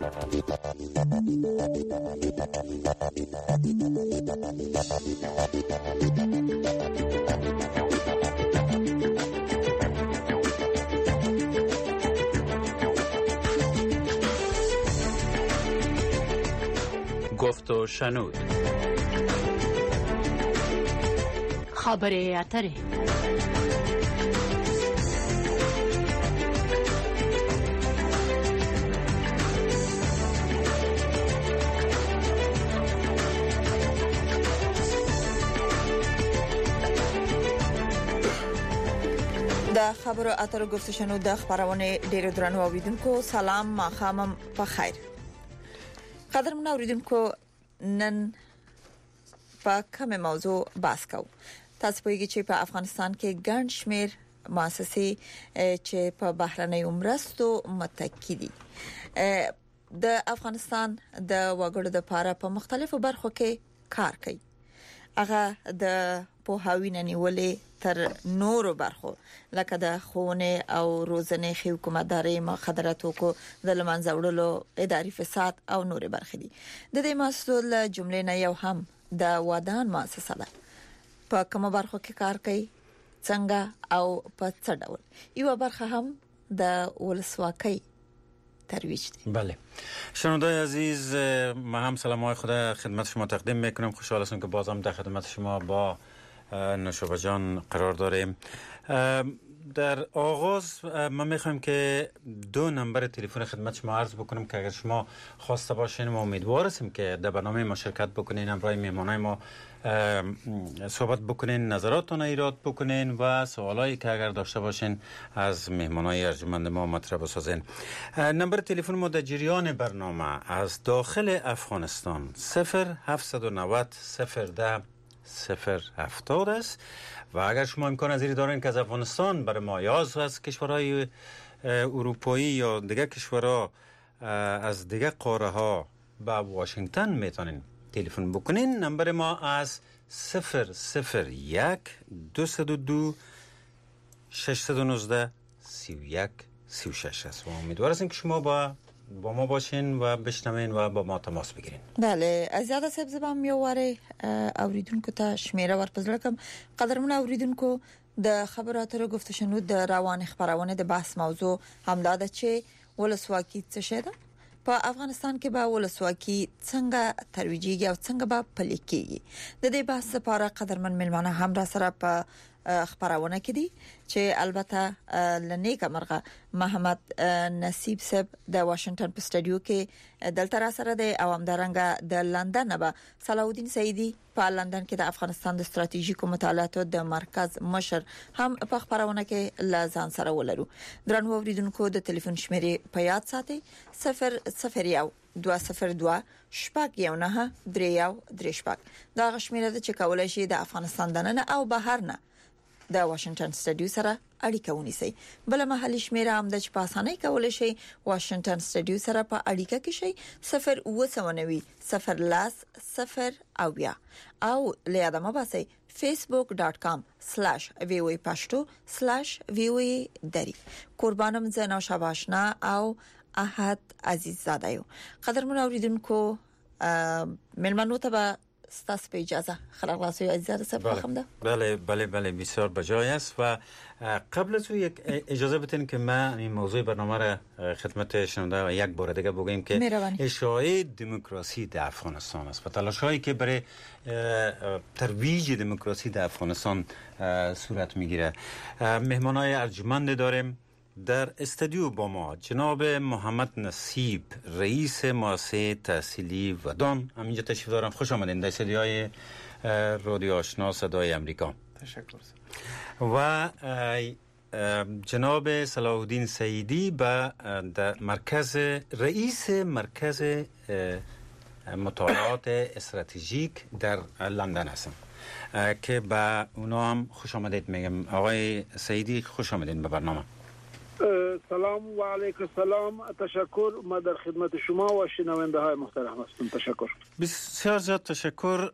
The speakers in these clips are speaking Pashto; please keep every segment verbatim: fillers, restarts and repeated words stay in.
گفت و شنود. خبر اتره. د خبرو اترو گفت و شنود د خبرونه ډیرو درنو اوریدونکو سلام ماخامم په خیر. قدرمن اوریدونکو نن په کومه موضوع بحث کوو. تاسو پوهیږئ چې په افغانستان کې ګڼ شمېر مؤسسې چې په بهرنیو مرستو متکی دي د افغانستان د وګړو لپاره په مختلفو برخو کې کار کوي. هغه د پوهاوی نیولې تر نورو برخو لکه د خونه او روزنې حکومتداري مخدراتو کو د لمنځه وړلو اداري فساد او نورې برخې دي. د دې مسؤل جملې نه یو هم د ودان مؤسسه ده. په کومه برخو کې کار کوي، څنګه او په څه ډول. یو برخه هم د ولسواکۍ ترویج دی. بله شنوندای عزیز، ما هم سلامای خدا خدمت شما تقدیم میکنم. خوشحال هستم که بازم در خدمت شما با نوشابه جان قرار داریم. در آغاز ما میخوایم که دو نمبر تلفن خدمت شما عرض بکنم که اگر شما خواسته باشین ما امیدوار هستیم که در برنامه ما شرکت بکنین، همراه میهمانای ما صحبت بکنین، نظراتتون ایراد بکنین و سوالایی که اگر داشته باشین از میهمانای ارجمند ما مطرح بسازین. نمبر تلفن ما در جریان برنامه از داخل افغانستان صفر هفت نه صفر صفر ده صفر هفتاد است و اگر شما امکان از دارین که از افغانستان برای ما یا از کشورهای اروپایی یا دیگه کشورها از دیگه قاره ها به واشنگتن میتونین تلفن بکنین. نمبر ما از صفر صفر یک دویست و دو ششصد و نوزده سی و یک سی و شش است و امیدوار هستیم که شما با با ما باشین و بشنوین و با ما تماس بگیرین. بله از زیاده سب زبان میواره اوریدونکو ته شمیره ورپزړه کوم. قدرمن اوریدونکو د خبرو اترو گفت و شنود د روان خبرونه د بحث موضوع همدا ده چې ولسواکي څه شی ده. په افغانستان کې به ولسواکي څنګه ترویجيږي او څنګه به پلي کیږي. د دې بحث لپاره قدرمن ملمانه هم را سره په خبرونه کې دي چې البته لنیکه مرغه محمد نصیب صاحب د واشنگټن په سټډیو کې دلته را سره دی او همدارنګه د لندن به صلاح الدین سعیدی په لندن کې د افغانستان د ستراتیژیکو مطالعاتو د مرکز مشر هم په خبرونه کې لازم سره ولرو. درنو اوریدونکو د ټلیفون شمیرې په یاد ساتئ صفر صفر یو دو صفر دو شپږ یو نه درې یو درې شپږ. دا غشمیره چې کولای شي د افغانستان دننه او بهر نه د واشنگټن سټډیو سره اړیکه ونیسي. بل محلي شمیره هم د په اسانۍ کولای شي واشنگټن سټډیو سره په اړیکه کې شي صفر اوه سوه صفر لاس صفر او یا او لیادمه باسي facebook dot com slash voa pashto slash voa dari. قربانم زنا شباشنا او احد عزیز زاده یو. قدرمن اوریدونکو ملمنو ته ستاسو په اجازه خلاص یو عزیز صاحب بخم ده. بله بله بله بسیار بجای است و قبل از اون یک اجازه بدین که من این موضوع برنامه را خدمت شنونده یک بار دیگه بگیم که اشاعه دموکراسی در افغانستان است و تلاش‌هایی که برای ترویج دموکراسی در افغانستان صورت میگیره. مهمانای ارجمند داریم در استودیو با ما جناب محمد نصیب رئیس مؤسسه تحصیلی ودان همینجا تشریف دارم. خوش آمدین در استودیوهای رادیو آشنا صدای امریکا. تشکر. و جناب صلاح الدین سعیدی به در مرکز رئیس مرکز مطالعات استراتژیک در لندن هستم که با اونا هم خوش آمدید میگم. آقای سعیدی خوش آمدین به برنامه. سلام و علیکم السلام. تشکر. ما در خدمت شما و شنونده های محترم هستم. تشکر. بسیار زیاد تشکر.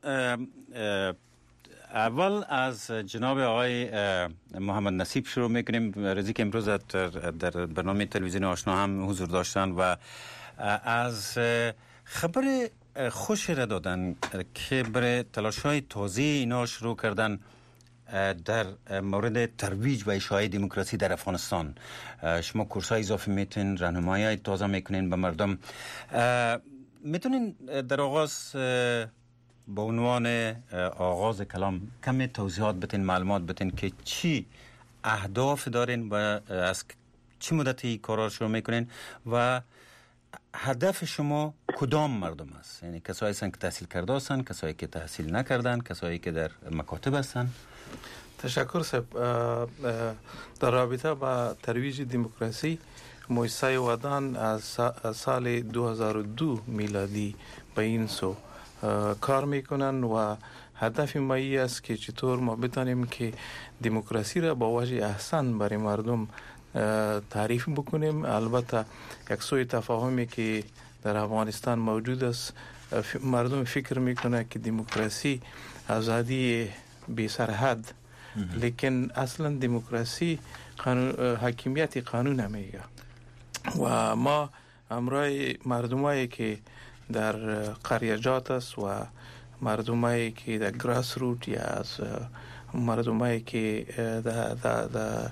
اول از جناب آقای محمد نصیب شروع میکنیم. رضی که امروز در, در برنامه تلویزیون آشنا هم حضور داشتن و از خبر خوش را دادن که برای تلاش‌های تازه اینا شروع کردن در مورد ترویج و اشاعه دموکراسی در افغانستان. شما کورس‌های اضافه میتونین، راهنمایی تازه میکنین به مردم. میتونین در آغاز با عنوان آغاز کلام کمی توضیحات بتین، معلومات بتین که چی اهداف دارین و از چی مدتی کارا شروع میکنین و هدف شما کدام مردم است؟ یعنی کسایی هستن که تحصیل کرده هستن، کسایی که تحصیل نکردن، کسایی که در مکاتب هستن؟ تشکر صاحب. در رابطه با ترویج دموکراسی مؤسسه ودان از سال دو هزار و دو میلادی به این سو کار میکنن و هدف ما ای است که چطور ما بتانیم که دموکراسی را با وجه احسن برای مردم تعریف بکنیم. البته یک سوی تفاهمی که در افغانستان موجود است، مردم فکر میکنه که دموکراسی آزادی بی سرحد، لیکن اصلا دموکراسی قانون، حاکمیت قانون میگه. و ما امرای مردمایی که در قریجات است و مردمایی که در گراس روت یا از مردمایی که در در در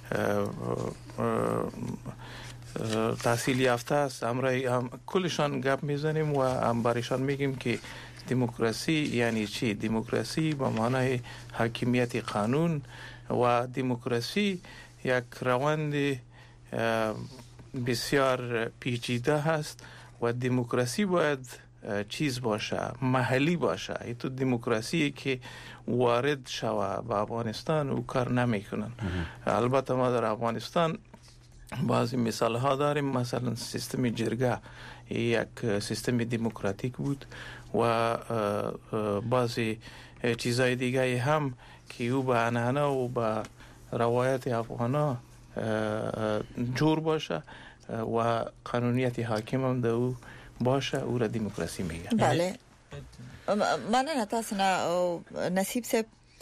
تحصیل یافته است، امرای هم کلشان گپ میزنیم و هم برایشان میگیم که دموکراسی یعنی چی. دموکراسی به معنای حاکمیت قانون و دموکراسی یک روند بسیار پیچیده هست و دموکراسی باید چیز باشه، محلی باشه. ای تو دموکراسی که وارد شوه به افغانستان او کار نمیکنن. البته ما در افغانستان بعضی مثال ها داریم، مثلا سیستم جرگه یک سیستم دموکراتیک بود و بعضی چیزای دیگه هم که او به عنعنه و به روایت افغانا جور باشه و قانونیت حاکم هم ده او باشه، او را دموکراسی میگه. بله. مننه تاسو نه نصیب صاحب.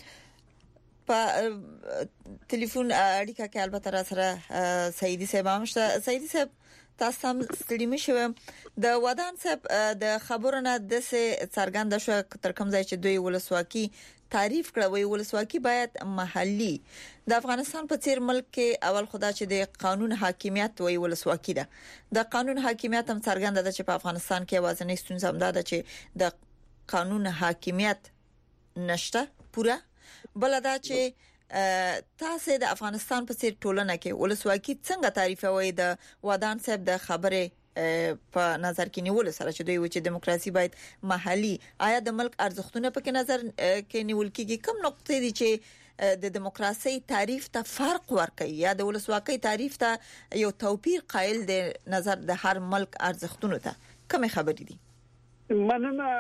په ټلیفون اړیکه کې البته را سره سیدی صاحب هم شته. سیدی صاحب تاسو هم ستړي مشو د ودان صاحب د خبرونه د څه څرګند شو تر کوم ځای چې دوی ولسواکي تعریف کړه. وی ولسواکي باید محلي. د افغانستان په څیر ملک کې اول خدا چې د قانون حاکمیت وی ولسواکي ده. د قانون حاکمیت هم څرګند ده چې په افغانستان کې وازنې ستونزه هم ده چې د قانون حاکمیت نشته پوره. بلدا چې تاسو د افغانستان په څیر ټولنه کې ولسواکي څنګه تعریفوي؟ د ودان صاحب د خبره په نظر کې نیول سره چې دوی و چې دموکراسي باید محلي، آیا د ملک ارزښتونه په نظر کې نیول کېږي؟ کوم نقطې دي چې د دموکراسي تعریف ته فرق ورکوي یا د ولسواکۍ تعریف ته یو توپیر قائل د نظر د هر ملک ارزښتونو ته؟ کوم خبرې دي؟ مننه.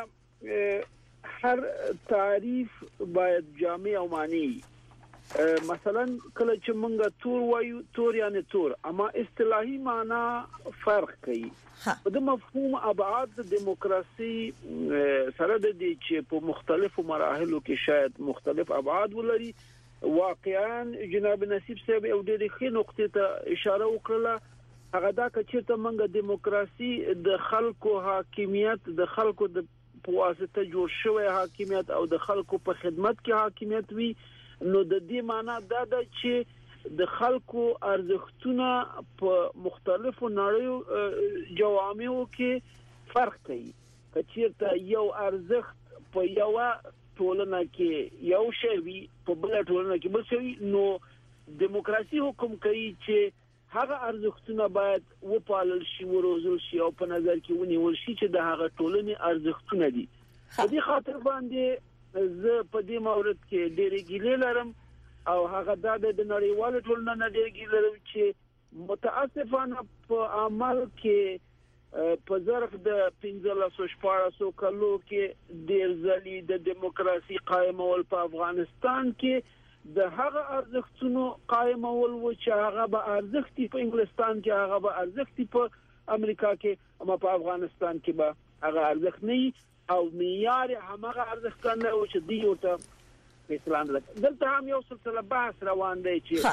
هر تعریف باید جامع او معنی. مثلا کله چې مونږه تور وایو، تور یعنی تور، اما اصطلاحي معنا فرق کوي. د مفهوم ابعاد د دموکراسي سره د دې چې په مختلفو مراحلو کې شاید مختلف ابعاد ولري. واقعا جناب نصیب صاحب یو ډېر ښه نقطه ته اشاره وکړه. هغه دا چې ته مونږه دموکراسي د خلکو حاکمیت، د خلکو د په واسطه جوړ شوی حاکمیت او د خلکو په خدمت کې حاکمیت وي، نو د دې معنی دا ده چې د خلکو ارزښتونه په مختلفو نړیو جوامعو کې فرق کوي. کچیرته یو ارزښت په یو ټولنه کې یو شی وي، په بل ټولنه کې بل شی، نو دموکراسي حکم کوي چې هغه ارزښتونه باید وپالل شي، وروزل شي او په نظر کې ونیول شي چې د هغه ټولنې ارزښتونه دي. په دې خاطر باندې زه په دې مورد کې ډېر ګیلې لرم او هغه دا د نړیوال ټولنې نه ډېر ګیلې لرم چې متاسفانه په عمل کې په ظرف د پنځلس شپاړسو کلو کې ډېر ځلې د دموکراسي قائمول په افغانستان کې د هغه ارزښتونو قائمول و چې هغه به ارزښتي په انګلستان کې، هغه به ارزښتي په امریکا کې، اما په افغانستان کې به هغه ارزښت نه او معیار همغه ارزښت نه و چې دی ورته اسلام ده. دلته هم یو سلسله بحث روان دی چې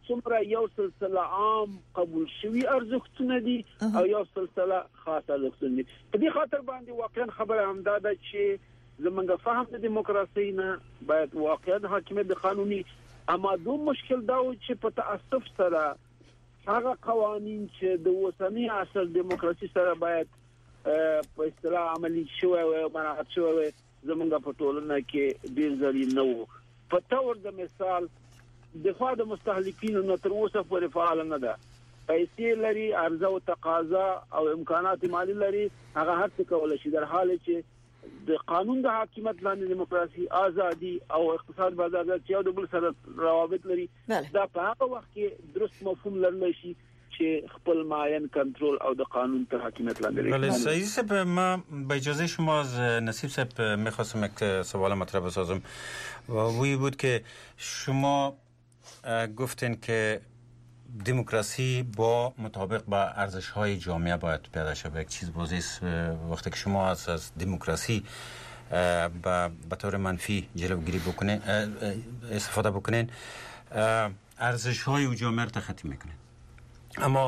څومره یو سلسله عام قبول شوی ارزښتونه دي او یو سلسله خاصه ارزښتونه دي. په دې خاطر باندې واقعا خبره همدا ده چې زمونږ فهم د دیموکراسي نه باید واقعا حاکمیت قانوني، اما دوه مشکل دا و چې په تاسف سره هغه قوانين چې د اوسنی عصر دیموکراسي سره باید په اصطلاح عملي شوی او مراعات شوی زمونږ په ټولنه کې ډیر ځلې نه وو. په تور د مثال دفاع د مستهلکینو نه تر اوسه پورې فعال نه ده. پیسې لري، عرضه او تقاضا او امکانات مالی لري، هغه هر څه کولای شي، در حال چې د قانون د حاکمیت لاندې دیموکراسي، ازادي او اقتصاد بازار چې یو د بل سره روابط لري، دا په هغه وخت کې درست مفهوم لرلی شي چې خپل معین کنترل او د قانون تر حاکمیت لاندې لري. بله سعید صاحب، ما با اجازه شما از نصیب صاحب میخواستم یک سوال مطرح بسازم و وی بود که شما گفتین که دموکراسی با مطابق با ارزش‌های جامعه باید پیاده شود. یک چیز بازی است وقتی که شما از از دموکراسی به طور منفی جلوگیری بکنین، استفاده بکنین، ارزش‌های جامعه را تخطی میکنین. اما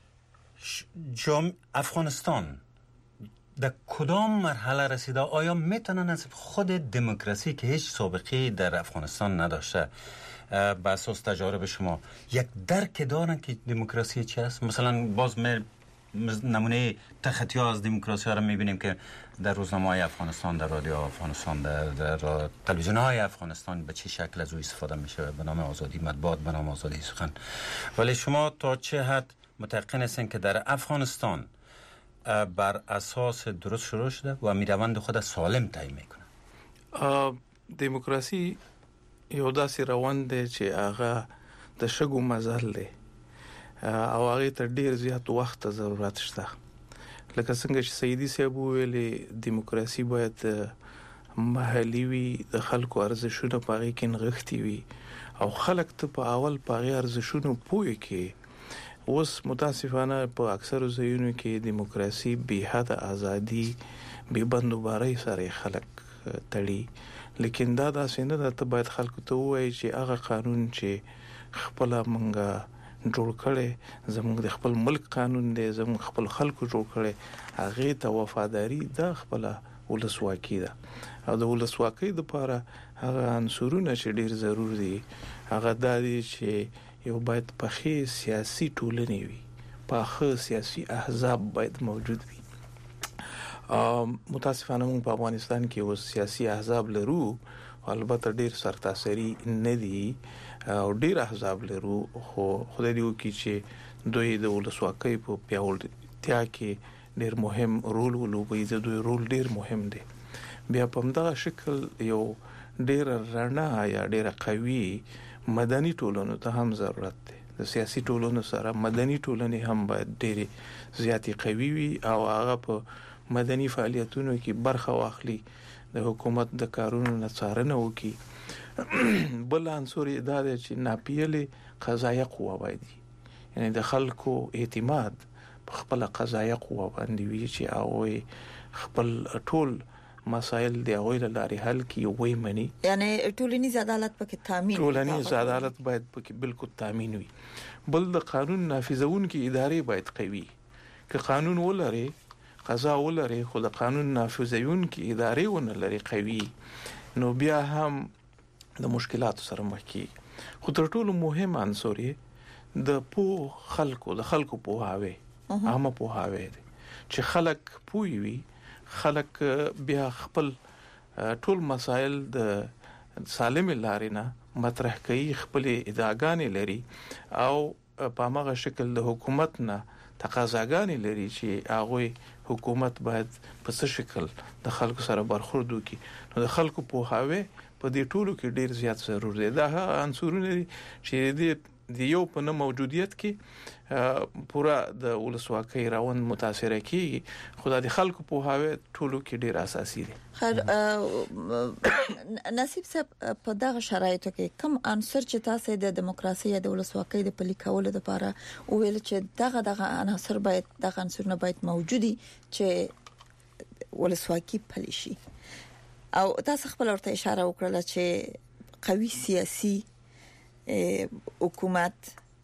جام افغانستان در کدام مرحله رسیده؟ آیا میتونن از خود دموکراسی که هیچ سابقه در افغانستان نداشته به اساس تجارب شما یک درک دارن که دموکراسی چی است؟ مثلا باز می نمونه تخطی ها از دموکراسی ها را میبینیم که در روزنامه های افغانستان، در رادیو افغانستان، در, در تلویزیون های افغانستان به چه شکل از او استفاده میشه به نام آزادی مطبوعات، به نام آزادی سخن. ولی شما تا چه حد متقن هستین که در افغانستان بر اساس درست شروع شده و میروند خود سالم طی میکنه؟ دموکراسی یو داسې روان دی چې هغه د شګو مزل دی او هغه ته ډیر زیات وخت ضرورت شته. لکه څنګه چې سیدی صاحب ویلي دیموکراسي باید محلي وي، د خلکو ارزښتونه پاره کې نغښتي وي او خلک ته په اول پاره ارزښتونه پوي کې. اوس متاسفانه په اکثر ځایونو کې دیموکراسي به حد ازادي به بندوباري سره خلک تړي، لیکن دا داسې نه ده. ته باید خلکو ته وایي چې هغه قانون چې خپل منګه جوړ کړي زموږ د خپل ملک قانون دی، زموږ خپل خلکو جوړ کړي، هغه ته وفاداری د خپل ولسواکي ده. او د ولسواکۍ لپاره هغه عنصرونه چې ډیر ضرور دي هغه د دې چې یو باید په سیاسي ټولنې وي، په سیاسي احزاب باید موجود وي. متاسفانه موږ په افغانستان کې اوس سیاسي احزاب لرو، البته ډیر سرتاسري نه دي او ډیر احزاب لرو، خو خدای دې وکړي چې دوی د ولسواکۍ په پیاوړتیا کې ډیر مهم رول ولوبوي. د دوی رول ډیر مهم دی. بیا په همدغه شکل یو ډیر رڼا یا ډیر قوي مدني ټولنو ته هم ضرورت دی. د سیاسي ټولنو سره مدني ټولنې هم باید ډیر زیاتې قوي وي او هغه په مدني فعالیتونو کې برخه واخلي، د حکومت د کارونو نه څارنه وکړي. بل عنصر دا دی چې ناپیلې قضایه قوه باید وي، یعنی د خلکو اعتماد په خپل قضایه قوه باندې وي چې هغوی خپل ټول مسائل دی هغوی له لارې حل کړي وی مني. یعنی ټولنیز عدالت پکې تامین ټولنیز عدالت باید پکې بالکل تامین وي. بل د قانون نافذونکي ادارې باید قوي. که قانون ولري، قضا ولري، خو د قانون نافذونکي ادارې ونه لري قوي، نو بیا هم د مشکلاتو سره مخ کیږي. خو تر ټولو مهم عنصر د پو خلکو د خلکو پوهاوی، عامه پوهاوی دی چې خلک پوي وي، خلک بیا خپل ټول مسائل د سالم لارې نه مطرح کوي، خپل ادعاګانې لري او په هغه شکل د حکومت نه تقاضاګانې لري چې هغه حکومت باید په څه شکل د خلکو سره برخورد وکړي. نو د خلکو پوهاوی په دې ټولو کې ډیر زیات ضرور دی. دا هغه عنصرونه دي چې د یو په نه موجودیت کې پورا د ولسواکۍ روان متاثر کیږي، خو د خلکو پوهاوی ټولو کې ډیر اساسي دی. خیر نصیب صاحب، په دغه شرایطو کې کوم عنصر چې تاسو د دیموکراسي یا د ولسواکۍ د پلي کولو لپاره ویل چې دغه دغه عناصر باید دغه عنصرونه باید موجودي چې ولسواکي پلي شي، او تاسو خپل ورته اشاره وکړه چې قوي سیاسي حکومت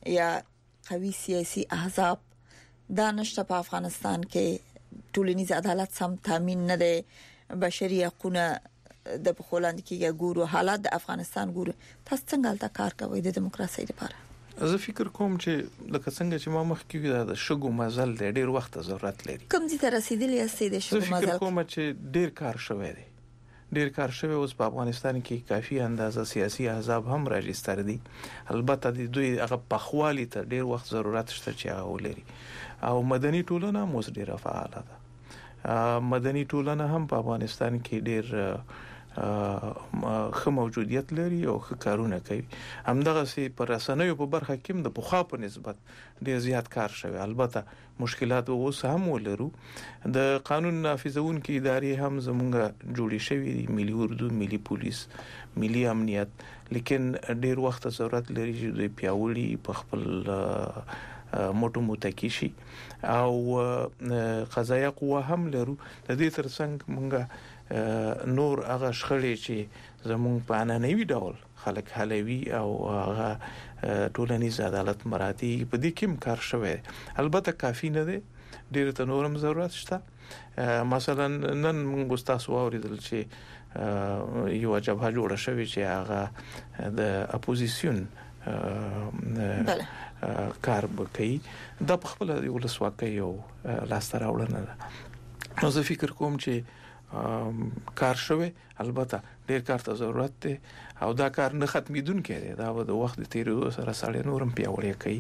یا قوي سیاسي احزاب دا نشته په افغانستان کې، ټولنیز عدالت سم تامین نه دی، بشري حقوقونه د بخولاند کې ګورو، حالات د افغانستان ګورو. تاسو څنګه تا کار کوي د دیموکراسي لپاره؟ زه فکر کوم چې لکه څنګه چې ما مخکې ویل د شګو مزل د ډیر وخت ضرورت لري. کوم ځای ته رسیدلی یاستئ د شګو مزل؟ فکر کوم چې ډیر کار شوی دی، ډیر کار شوی. اوس په افغانستان کې کافي اندازه سیاسي احزاب هم راجستر دي. البته د دوی هغه پخوالي ته ډیر وخت ضرورت شته چې هغه ولري، او مدني ټولنه هم اوس ډیره فعاله ده. مدني ټولنه هم په افغانستان کې ډیر خو موجودیت لري او ښه کارونه کوي. همدغه سي پر رسنیو په برخه کې د پخوا په نسبت ډیر زیات کار شوی. البته مشکلات اوس هم ولرو. د قانون نافذونکو ادارې هم زمونږه جوړې شوې دي، ملي اردو، ملي پولیس، ملي امنیت، لیکن ډیر وخت ضرورت لري چې دوی پیاوړي په خپل موټو متکی شي او قضایه قوه هم لرو. د دې ترڅنګ مونږه نور هغه شخړې چې زمونږ په انانوي ډول خلک حلوي او هغه ټولنیز عدالت مراتي په دې کې کار شوی. البته کافي نه دی، ډیر ته نورم ضرورت شته. مثلا نن موږ تاسو اوریدل چې یو جبهه جوړه شوې چې هغه د اپوزیسیون بله کار کوي. د خپل ولسواکۍ او لاسته راوړنه ده. نو زه فکر کوم چې کار شوی، البته ډیر کار ته ضرورت دی او دا کار نه ختمیدونکی دی. دا د وخت تیریدو سره سړی نورم پیاوړی کوي.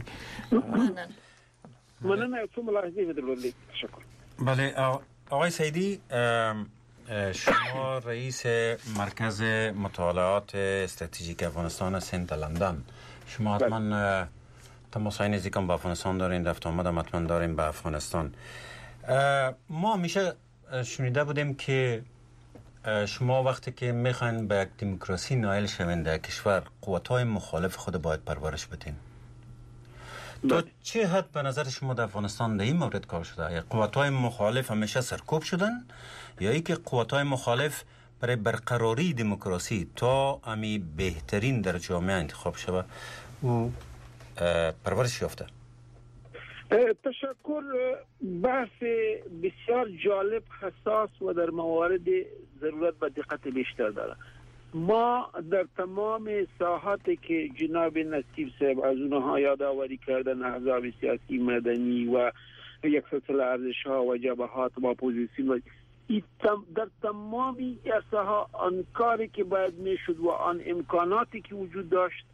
مننه. یو څه ملاحظه درلودې. تشکر. بله آقای سیدی، شما رئیس مرکز مطالعات استراتژیک افغانستان سنت لندن، شما حتما تماس‌های نزدیکم با افغانستان دارین، رفت آمد هم حتما دارین به افغانستان. ما همیشه شنیده بودیم که شما وقتی که میخواین به یک دموکراسی نائل شوین در کشور، قوت‌های مخالف خود باید پرورش بدین. تا چه حد به نظر شما در افغانستان در این مورد کار شده؟ یا قوت‌های مخالف همیشه سرکوب شدن یا ای که قوت‌های مخالف برای برقراری دموکراسی تا امی بهترین در جامعه انتخاب شود و پرورش یافته؟ تشکر. بحث بسیار جالب، حساس و در موارد ضرورت به دقت بیشتر داره. ما در تمام ساحاتی که جناب نصیب صاحب از اونها یادآوری کردن، احزاب سیاسی، مدنی و یک سلسله ارزش‌ها و جبهات و اپوزیسیون، در تمام این ساحات آن کاری که باید میشد و آن امکاناتی که وجود داشت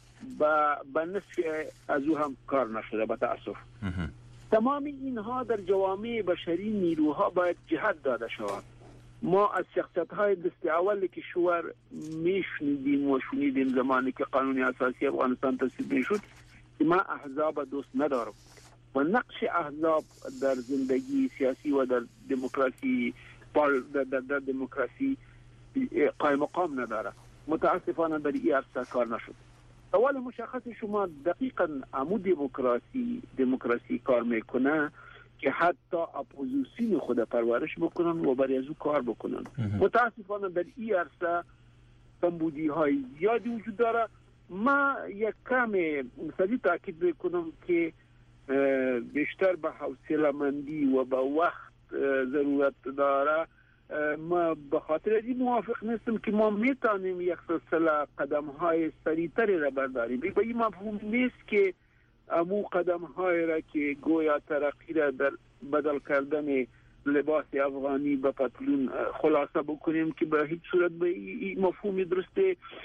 با به نصف از او هم کار نشده به تأسف. تمام اینها در جوامع بشری نیروها باید جهت داده شود. ما از شخصیت‌های دست اول کشور میشنیدیم و شنیدیم زمانی که قانون اساسی افغانستان تصویب میشد که ما احزاب دوست ندارم و نقش احزاب در زندگی سیاسی و در دموکراسی در, در, در دموکراسی قائم مقام نداره. متاسفانه در این عرصه کار نشد. سوال مشخص شما دقیقاً عمود دموکراسی دموکراسی کار میکنه که حتی اپوزیسیون خود پرورش بکنن و برای از او کار بکنن. متاسفانه در این عرصه کمبودی های زیادی وجود داره. ما یک کم مثلی تاکید میکنم که بیشتر به حوصله‌مندی و به وقت ضرورت داره. ما به خاطر این موافق نیستم که ما میتونیم یک سلسله قدم های سریعتری را برداریم. به این مفهوم نیست که امو قدم های را که گویا ترقی را در بدل کردن لباس افغانی به پتلون خلاصه بکنیم که به هیچ صورت به این مفهوم درست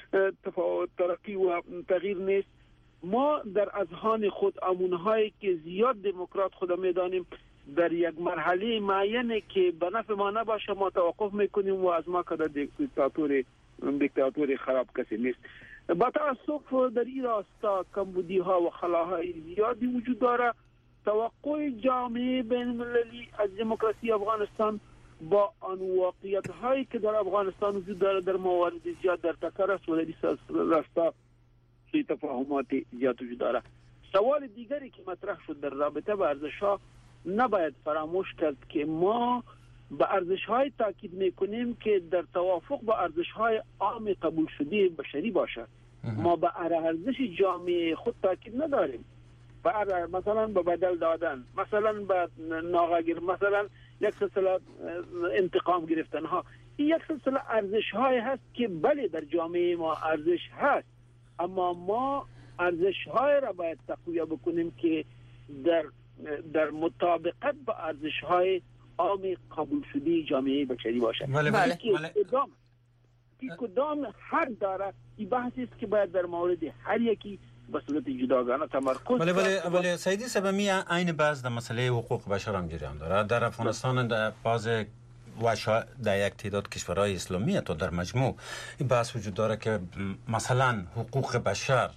تفاوت ترقی و تغییر نیست. ما در اذهان خود امونهایی که زیاد دموکرات خود میدانیم در یک مرحله معینه که به نفع ما نباشه ما توقف میکنیم و از ما کده دیکتاتور دیکتاتور خراب کسی نیست. با تاسف در این راستا کمبودی ها و خلاهای زیادی وجود داره. توقع جامعه بین المللی از دموکراسی افغانستان با آن واقعیت هایی که در افغانستان وجود داره در موارد زیاد در تکر است و در این راستا تفاهمات زیاد وجود داره. سوال دیگری که مطرح شد در رابطه با ارزش ها، نباید فراموش کرد که ما به ارزش های تاکید میکنیم که در توافق با ارزش های عام قبول شده بشری باشد. ما به ارزش جامعه خود تاکید نداریم. مثلا به بدل دادن، مثلا به ناغه‌گیر، مثلا یک سلسله انتقام گرفتن ها، این یک سلسله ارزش های هست که بله در جامعه ما ارزش هست، اما ما ارزش های را باید تقویت بکنیم که در در مطابقت با ارزش های عام قبول شده جامعه بشری باشه. بله بله بله. کدام که کدام حد داره، این بحثی است که باید در مورد هر یکی به صورت جداگانه تمرکز. بله بله بله سیدی سبمی عین بحث در مسئله حقوق بشر هم جریان داره در افغانستان. در باز وشا در یک تعداد کشورهای اسلامی تا در مجموع این بحث وجود داره که مثلا حقوق بشر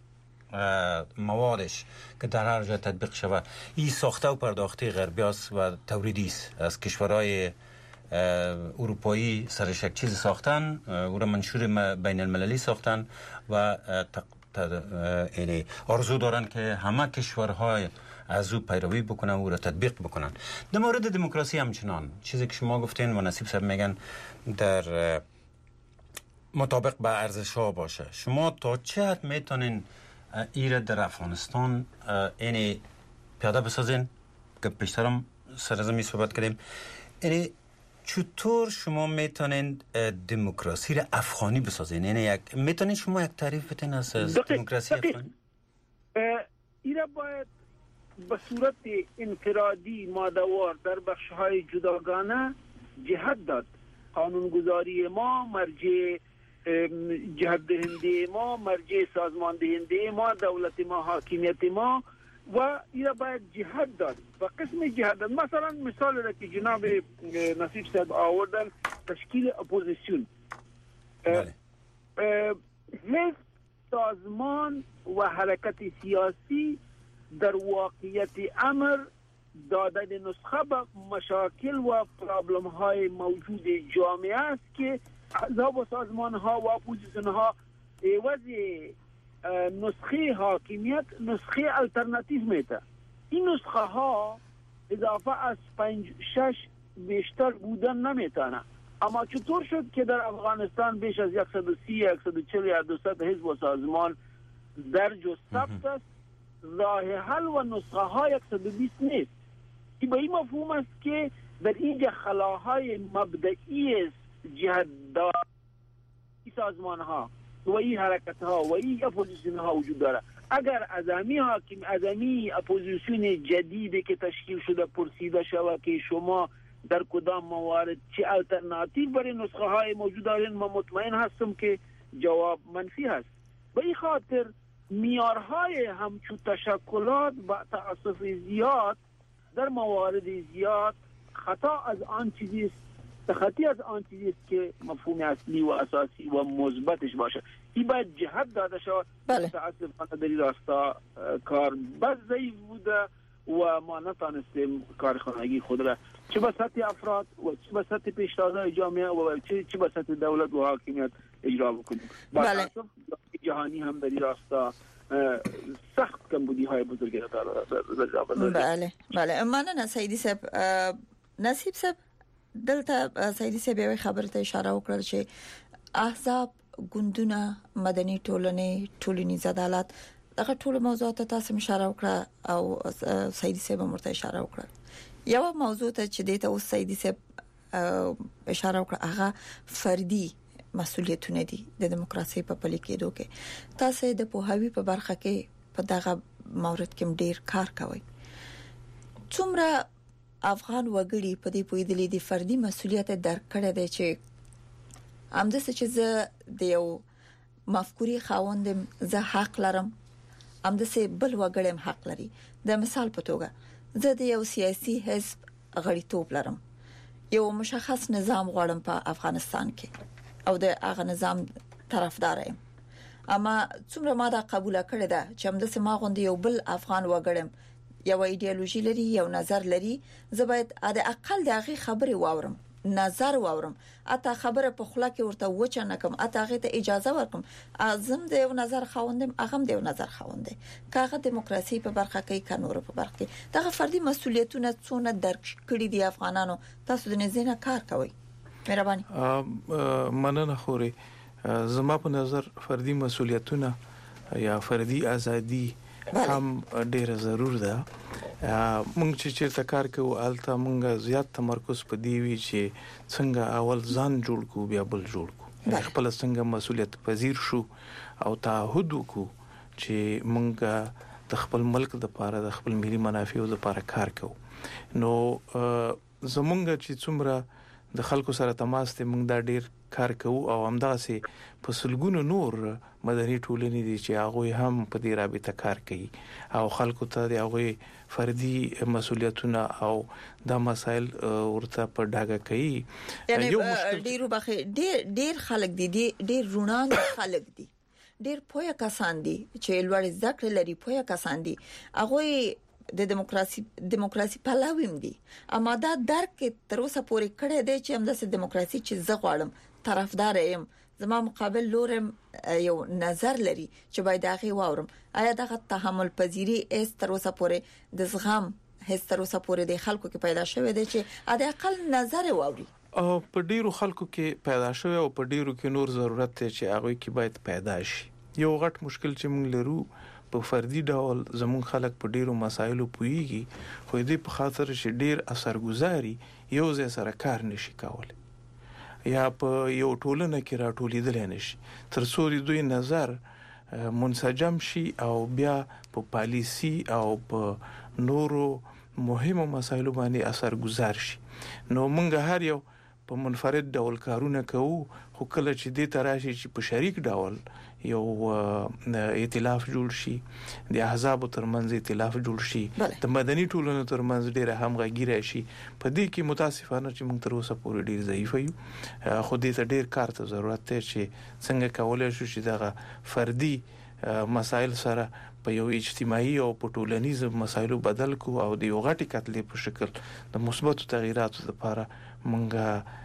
موادش که در هر جا تطبیق شود این ساخته و پرداختی غربی است و تولیدی است. از کشورهای اروپایی سرش یک چیز ساختن، او را منشور بین المللی ساختن و یعنی آرزو دارن که همه کشورهای از او پیروی بکنن و او را تطبیق بکنن. در مورد دموکراسی همچنان چیزی که شما گفتین و نصیب صاحب میگن در مطابق با ارزش ها باشه، شما تا چه حد میتونین ایره در افغانستان یعنی پیاده بسازین که پیشترم سر از می صحبت کردیم، یعنی چطور شما میتونین دموکراسی را افغانی بسازین؟ یعنی یک میتونین شما یک تعریف بتین از دموکراسی افغانی؟ ایره باید به صورت انفرادی مادوار در بخش‌های جداگانه جهت داد. قانونگذاری ما، مرجع جهت دهنده ما، مرجع سازمان دهنده ما، دولت ما، حاکمیت ما و اینا باید جهت داد و قسم جهت داد. مثلا مثال را که جناب نصیب صاحب آوردن، تشکیل اپوزیسیون. حزب، سازمان و حرکت سیاسی در واقعیت امر دادن نسخه به مشاکل و پرابلم های موجود جامعه است که احزاب و سازمان ها و اپوزیسیون ها عوض نسخه حاکمیت نسخه الटरनेटिव میته. این نسخه ها اضافه از پنج شش بیشتر بودن نمیتونه. اما چطور شد که در افغانستان بیش از صد و سی، صد و چهل یا دویست حزب و سازمان درج و ثبت است؟ راه حل و نسخه ها صد و بیست نیست. این به این مفهوم است که در اینجا خلاهای مبدئی جهت دار سازمان ها و این حرکت ها و این اپوزیسیون ها وجود داره. اگر ازامی حاکم ازامی اپوزیسیون جدیدی که تشکیل شده پرسیده شود که شما در کدام موارد چه الटरनेटिव برای نسخه های موجود دارین، من مطمئن هستم که جواب منفی هست. به این خاطر میارهای همچون تشکلات با تعصف زیاد در موارد زیاد خطا از آن چیزی است، خطی از آن چیزی است که مفهوم اصلی و اساسی و مثبتش باشه. این باید جهت داده شود. بله. متاسفانه در این راستا کار بس ضعیف بوده و ما نتانستیم کارخانگی خود را چه به سطح افراد و چه به سطح پیشتازهای جامعه و چه چه به سطح دولت و حاکمیت اجرا بکنیم. بله. جهانی هم در این راستا سخت کمبودی های بزرگی داره. بله بله مننه سیدی صاحب. نصیب صاحب دلته سیدی صاحب یو خبره ته اشاره وکړه چې احزاب، ګوندونه، مدني ټولنې، ټولنیز عدالت دغه ټول موضوعات ته تاسو اشاره وکړه او سیدی صاحب مرته اشاره وکړه. یو موضوع ته چې دته اوس سیدی صاحب اشاره وکړه هغه فردي مسؤلیتونه دي د دیموکراسي په پلي کېدو کې. تاسو د پوهاوی په برخه کې په دغه مورد کې ډیر کار کوي. څومره افغان وګړي په دې پویدلې دي فردي مسؤلیت درک کړی دی چې همداسې چې زه د یو مفکوري خاوندم، زه حق لرم، همداسې بل وګړی حق لري. د مثال په توګه زه د یو سیاسي حزب غړیتوب لرم، یو مشخص نظام غواړم په افغانستان کې او د هغه نظام طرفدار یم، اما څومره ما دا قبول کړی دا چې همداسې ما غوندي یو بل افغان وګړم یو ایدئولوژي لري، یو نظر لري، زه باید د اقل د هغه خبره واورم، نظر واورم، اته خبره په خله کې ورته وچه نکم، اته هغه ته اجازه ورکم، اعظم د یو نظر خوندم، هغه د یو نظر خونده. کاغه دیموکراسي په برخه کې کانور په برخه کې دغه فردي مسؤلیتونه څونه درک کړی دي افغانانو، تاسو د نزینه کار کوي. مهرباني. مننه خوري. زما په نظر فردي مسؤلیتونه یا فردي ازادي هم ډیره ضرور ده. مونږ چې چیرته کار کوو الته مونږ زیات تمرکز په دی وی چې څنګه اول ځان جوړ کو بیا بل جوړ کو، خپل څنګه مسؤلیت پذیر شو او تعهد وکړو چې مونږ د خپل ملک د لپاره د خپل ملي منافعو لپاره کار کوو. نو زمونږ چې څومره د خلکو سره تماس ته مونږ دا ډیر کار کوو او همداسې په سلګونو نور مدني ټولنې دي چې هغه هم په دې رابطه کار کوي او خلکو ته د هغه فردي مسؤلیتونه او د مسایل ورته په ډاګه کوي. یعنی ډیرو بخې ډیر ډیر خلک دي ډیر رونان خلک دي ډیر پوهه کسان دي چې لوړ ذکر لري، پوهه کسان دي، هغه د دیموکراسي دیموکراسي پلاویم دي، اما دا درک تر اوسه پورې کړه دی چې همداسې دیموکراسي چې زه غواړم طرفدار یم، زما مقابل لورم یو نظر لري چې باید هغه واورم. آیا دغه تحمل پذیری اس تر اوسه پورې د زغم هیڅ تر اوسه پورې د خلکو کې پیدا شوی دی چې د اقل نظر واوري؟ او په ډیرو خلکو کې پیدا شوی او په ډیرو کې نور ضرورت دی چې هغه کې باید پیدا شي. یو غټ مشکل چې موږ لرو په فردي ډول زموږ خلک په ډیرو مسایلو پويږي، خو دې په خاطر چې ډیر اثرګذاري یو ځای سره کار نشي کولای یا په یو ټولنه کې راټولیدل نشي تر څو دوی نظر منسجم شي او بیا په پالیسی او په نورو مهمو مسایلو باندې اثرګذار شي. نو موږ هر یو په منفرد ډول کارونه کوو، خو کله چې دې تراشي چې په شریک ډول یو ائتلاف جوړ شي، د احزاب ترمنځ ائتلاف جوړ شي، د مدني ټولنو ترمنځ ډیره همغږي راشي، په دې کې متاسفانه چې موږ تر اوسه پورې ډیر ضعیف یو. خو دې ته ډیر کار ته ضرورت دی چې څنګه کولای شو چې دغه فردي مسایل سره په یو اجتماعي او په ټولنیز مسایلو بدل کو او د یو غټي کتلې په شکل د مثبت تغیراتو لپاره مونږه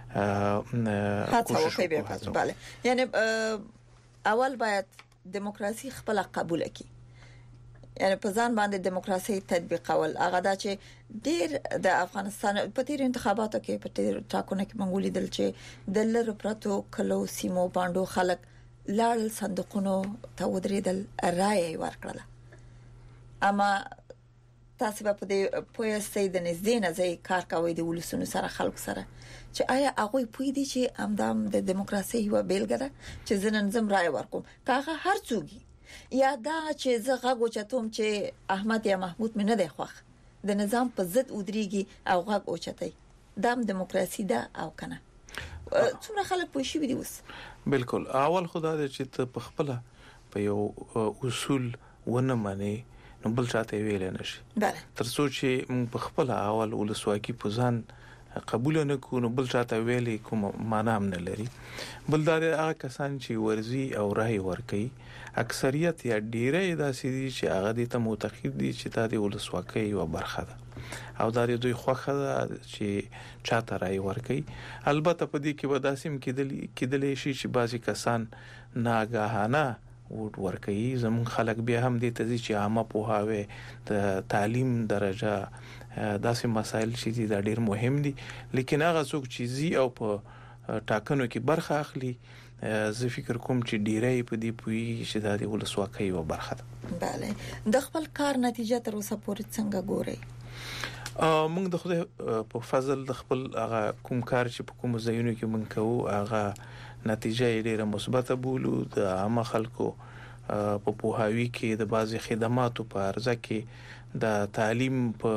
کوشش وکړو. bale یعنی اول باید دیموکراسي خپل قبول کړي، یعنی په ځان باندې دیموکراسي تطبیقول. هغه دا چې ډیر د افغانستان په تیر انتخاباتو کې په تیر ټاکنو کې منګولې دل چې د لر پرتو کلو سیمو باندې خلک لاړ صندوقونو ته ودرېدل، رائے ورکړه. اما تاسو په دې پوهستۍ د نږدې نه ځای کار کوي د ولسونو سره خلک سره چې آیا هغه پوي دي چې امدام د دیموکراسي یو بیلګه ده چې زنن زم رائے ورکوم کاغه هر څوګي یا دا چې زه غږ چتوم چې احمد یا محمود مې نه دی خوښ د نظام په ضد ودرېږي او غږ اوچتای دام دیموکراسي ده او کنه څومره خلک پوه شي دي اوس؟ بالکل. اول خدای دې چې ته په خپل په یو اصول ونه مانی نو بل چاته ویل نشي. تر څو چې موږ په خپل اول ولسواکي په ځان قبول نه کوو نو بل چاته ویل کوم معنا هم نه لري. بل دا هغه کسان چې ورزي او رائے ورکي اکثریت یا ډیره داسې دي چې هغه د ته معتقد دي چې دا د ولسواکۍ یو برخه ده او دا دوی خوخه ده چې چاته رائے ورکي. البته په دې کې وداسم کېدل کېدل شي چې بعضی کسان ناګهانه ووټ ورکوي. زمون خلک بیا هم دې ته چې عامه پوهاوي د تعلیم درجه داسې مسایل چې دا ډیر مهم دي، لیکن هغه څوک چې زی او په ټاکنو کې برخه اخلي زه فکر کوم چې ډیرې په دې پوي چې دا د ولسواکۍ یو برخه ده. bale د خپل کار نتیجه تر اوسه پورې څنګه ګوري؟ موږ د خدای په فضل د خپل هغه کوم کار چې په کوم ځایونو کې موږ کوو هغه نتیجه ډیره مثبته بولو. د عامه خلکو په پوهاوي کې د بعضي خدماتو په ارزه کې د تعلیم په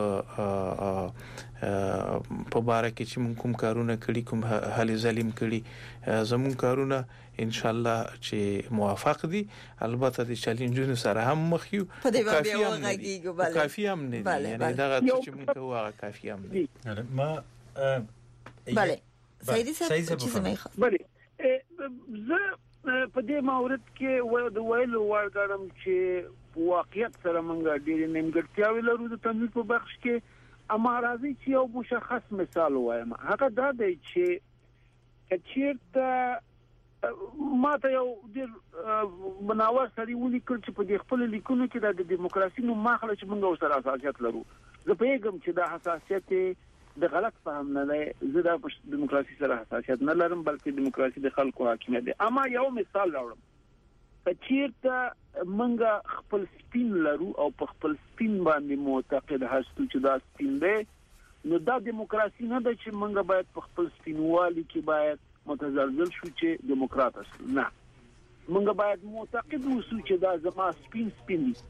په باره کې چې موږ کوم کارونه کړی کوم هلي ظلم کړی زموږ کارونه ان شاء الله چې موافق دي. البته د چیلنجونو سره هم مخ یو کافي هم نه کافي هم نه یعنی دا چې موږ کوو هغه کافي هم نه. ما bale سیدی صاحب چې سمې bale زه په دې مورد کې و د ویلو ورغړم چې واقعیت سره مونږ ډېر نیمګړتیاوې لرو د تنظیم په بخش کې. اما راځي چې یو مشخص مثال وایم، هغه دا دی چې کچیرته ما ته یو ډېر مناور سړي ولیکل چې په دې خپل لیکونو کې د دیموکراسي نو ماخله چې مونږ سره حساسیت لرو. زه پیغام چې دا حساسیت د غلط فهم نه دی، زه د دیموکراسي سره حساسیت نه لرم بلکې دیموکراسي د خلکو حاکمیت دی. اما یو مثال راوړم، کچیرته منګه خپل سپین لرو او په خپل سپین باندې معتقد هستو چې دا سپین دی نو دا دیموکراسي نه ده چې منګه باید په خپل سپینوالي کې باید متزلزل شو چې دیموکرات اوسو نه منګه باید معتقد اوسو چې دا زما سپین سپین دي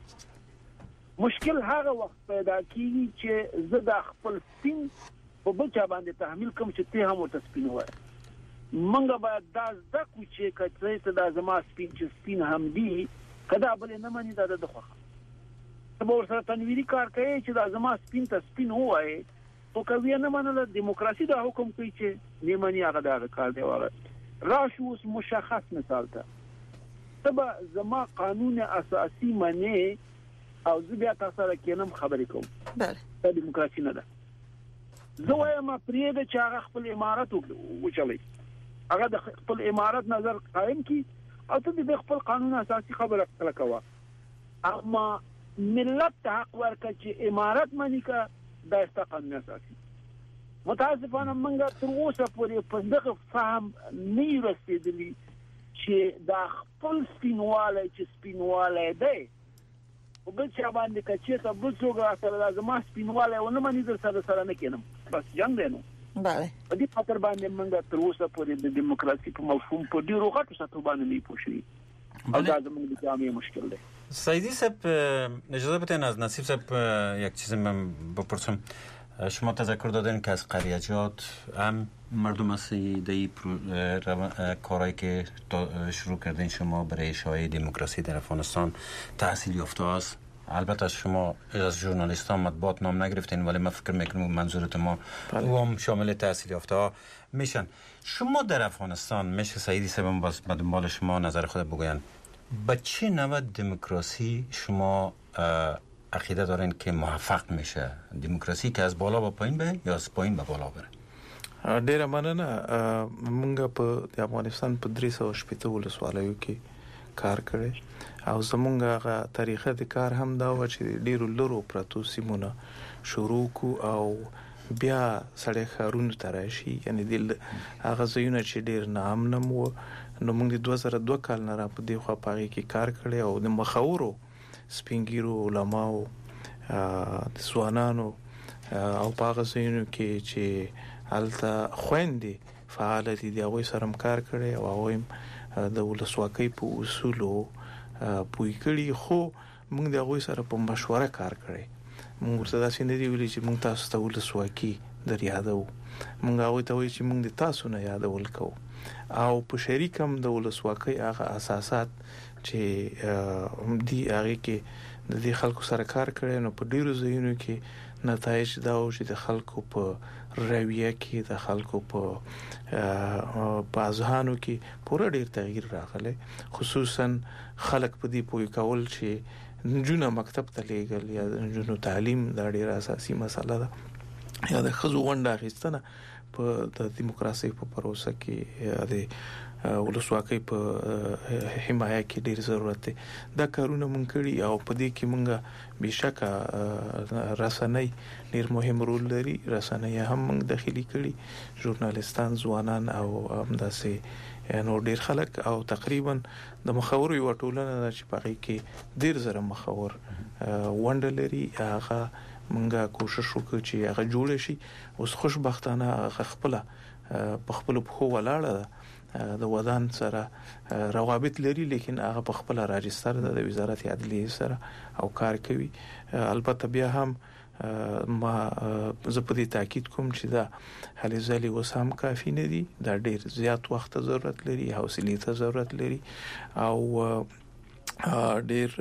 مشکل هغه وخت پیدا کیږي چې زه د خپل سپین په بچا باندې تحمیل کوم چې ته هم ورته سپین وای منګه باید دا زده کو چې کله ته دا زما سپین چې سپین هم دي کدا بل نه مانی دا د خوخه سبا ورسره تنویری کار کوي چې دا زما سپین ته سپین وای او کوي نه منله دیموکراسي دا حکم کوي چې نه مانی هغه دا کار دی وره راشو مشخص مثال ته سبا زما قانون اساسي منی او زه بیا تاسو سره کینم خبرې کوم بله دا دیموکراسي نه ده زه وایم پرېږده چې هغه خپل امارت وچلي هغه د خپل امارت نظر قائم کی او ته د خپل قانون اساسي خبره کړه کوه اما ملت ته حق ورکړي چې امارت منی کا د است قانون اساسي متاسفانه منګه تر اوسه پورې په دغه فهم نه رسیدلی چې دا خپل سپینواله چې سپینواله دی او بل چې باندې کچې ته بل څوګه سره لازم سپینواله ونه منی در سره سره نه کینم بس جنگ دی نو بله په دې خاطر باندې موږ تر اوسه پورې د دیموکراسي په مفهوم په ډیرو غټو سطحو باندې نه پوښتنی او دا زموږ د جامعه مشکل دی. سعیدی صاحب اجازه بدین از نصیب صاحب یک چیز من بپرسم. شما تذکر دادین که از قریجات هم مردم هستی کارهایی که شروع کردین شما برای اشاعه دموکراسی در افغانستان تحصیل یافته است. البته شما از ژورنالیستان مطبوعات نام نگرفتین ولی من فکر میکنم منظورت ما هم شامل تحصیل یافته ها میشن. شما در افغانستان میشه سعیدی صاحب باز به دنبال شما نظر خود بگوین به چه نوع دموکراسی شما عقیده دارین که موفق میشه؟ دموکراسی که از بالا به پایین به یا از پایین به بالا بره؟ ډیره مننه. مونږ په د افغانستان په درې سوه شپېته ولسوالیو کې کار کړی او زمونږ هغه طریقه د کار هم دا و چې ډیرو لرو پرتو سیمونه شروع کو او بیا سړی ښارونو ته راشي یعنی د هغه ځایونه چې ډیر ناامن وو نو موږ د دوه زره دوه کال نه را په دې خوا په هغې کې کار کړی او د مخورو سپینګیرو علماو د ځوانانو او په هغه ځایونو کې چې هلته خویندې فعاله دي د هغوی سره هم کار کړی او هغوی هم د ولسواکۍ په اصولو پوه کړي خو موږ د هغوی سره په مشوره کار کړی. موږ ورته داسې نه دي ویلي چې موږ تاسو ته ولسواکي در یادوو. موږ هغوی ته وایو چې موږ د تاسو نه یادول کوو او په شریک هم د ولسواکۍ هغه اساسات چې دی هغه کې د دې خلکو سره کار کړی نو په ډیرو ځایونو کې نتایج دا و چې د خلکو په رویه کې د خلکو په په اذهانو کې پوره ډیر تغییر راغلی خصوصا خلک په دې پوي کول چې نجونه مکتب ته لیږل یا نجونو تعلیم دا ډیر اساسي مسله ده یا د ښځو ونډه اخیستنه په د دیموکراسي په پروسه کې د ولسواکۍ په حمایه کې ډیر ضرورت دی. دا کارونه مونږ کړي او په دې کې مونږه بشکه رسنۍ ډیر مهم رول لري. رسنۍ هم مونږ داخلي کړي ژورنالیستان ځوانان او همداسې نو ډیر خلک او تقریبا د مخاورو یو ټولنه ده چې په هغې کې ډیر زره مخاور ونډه لري. هغه مونږه کوشش وکړو چې هغه جوړ شي. اوس خوشبختانه هغه خپل په خپل پخو ولاړه ده د ودان سره روابط لري لیکن هغه په خپل راجستر د وزارت عدلیه سره او کار کوي. البته بیا هم ما زه په دې تاکید کوم چې دا هلې ځلې اوس هم کافي نه دي. دا ډیر زیات وخت ضرورت لري حوصلې ته ضرورت لري او ډیر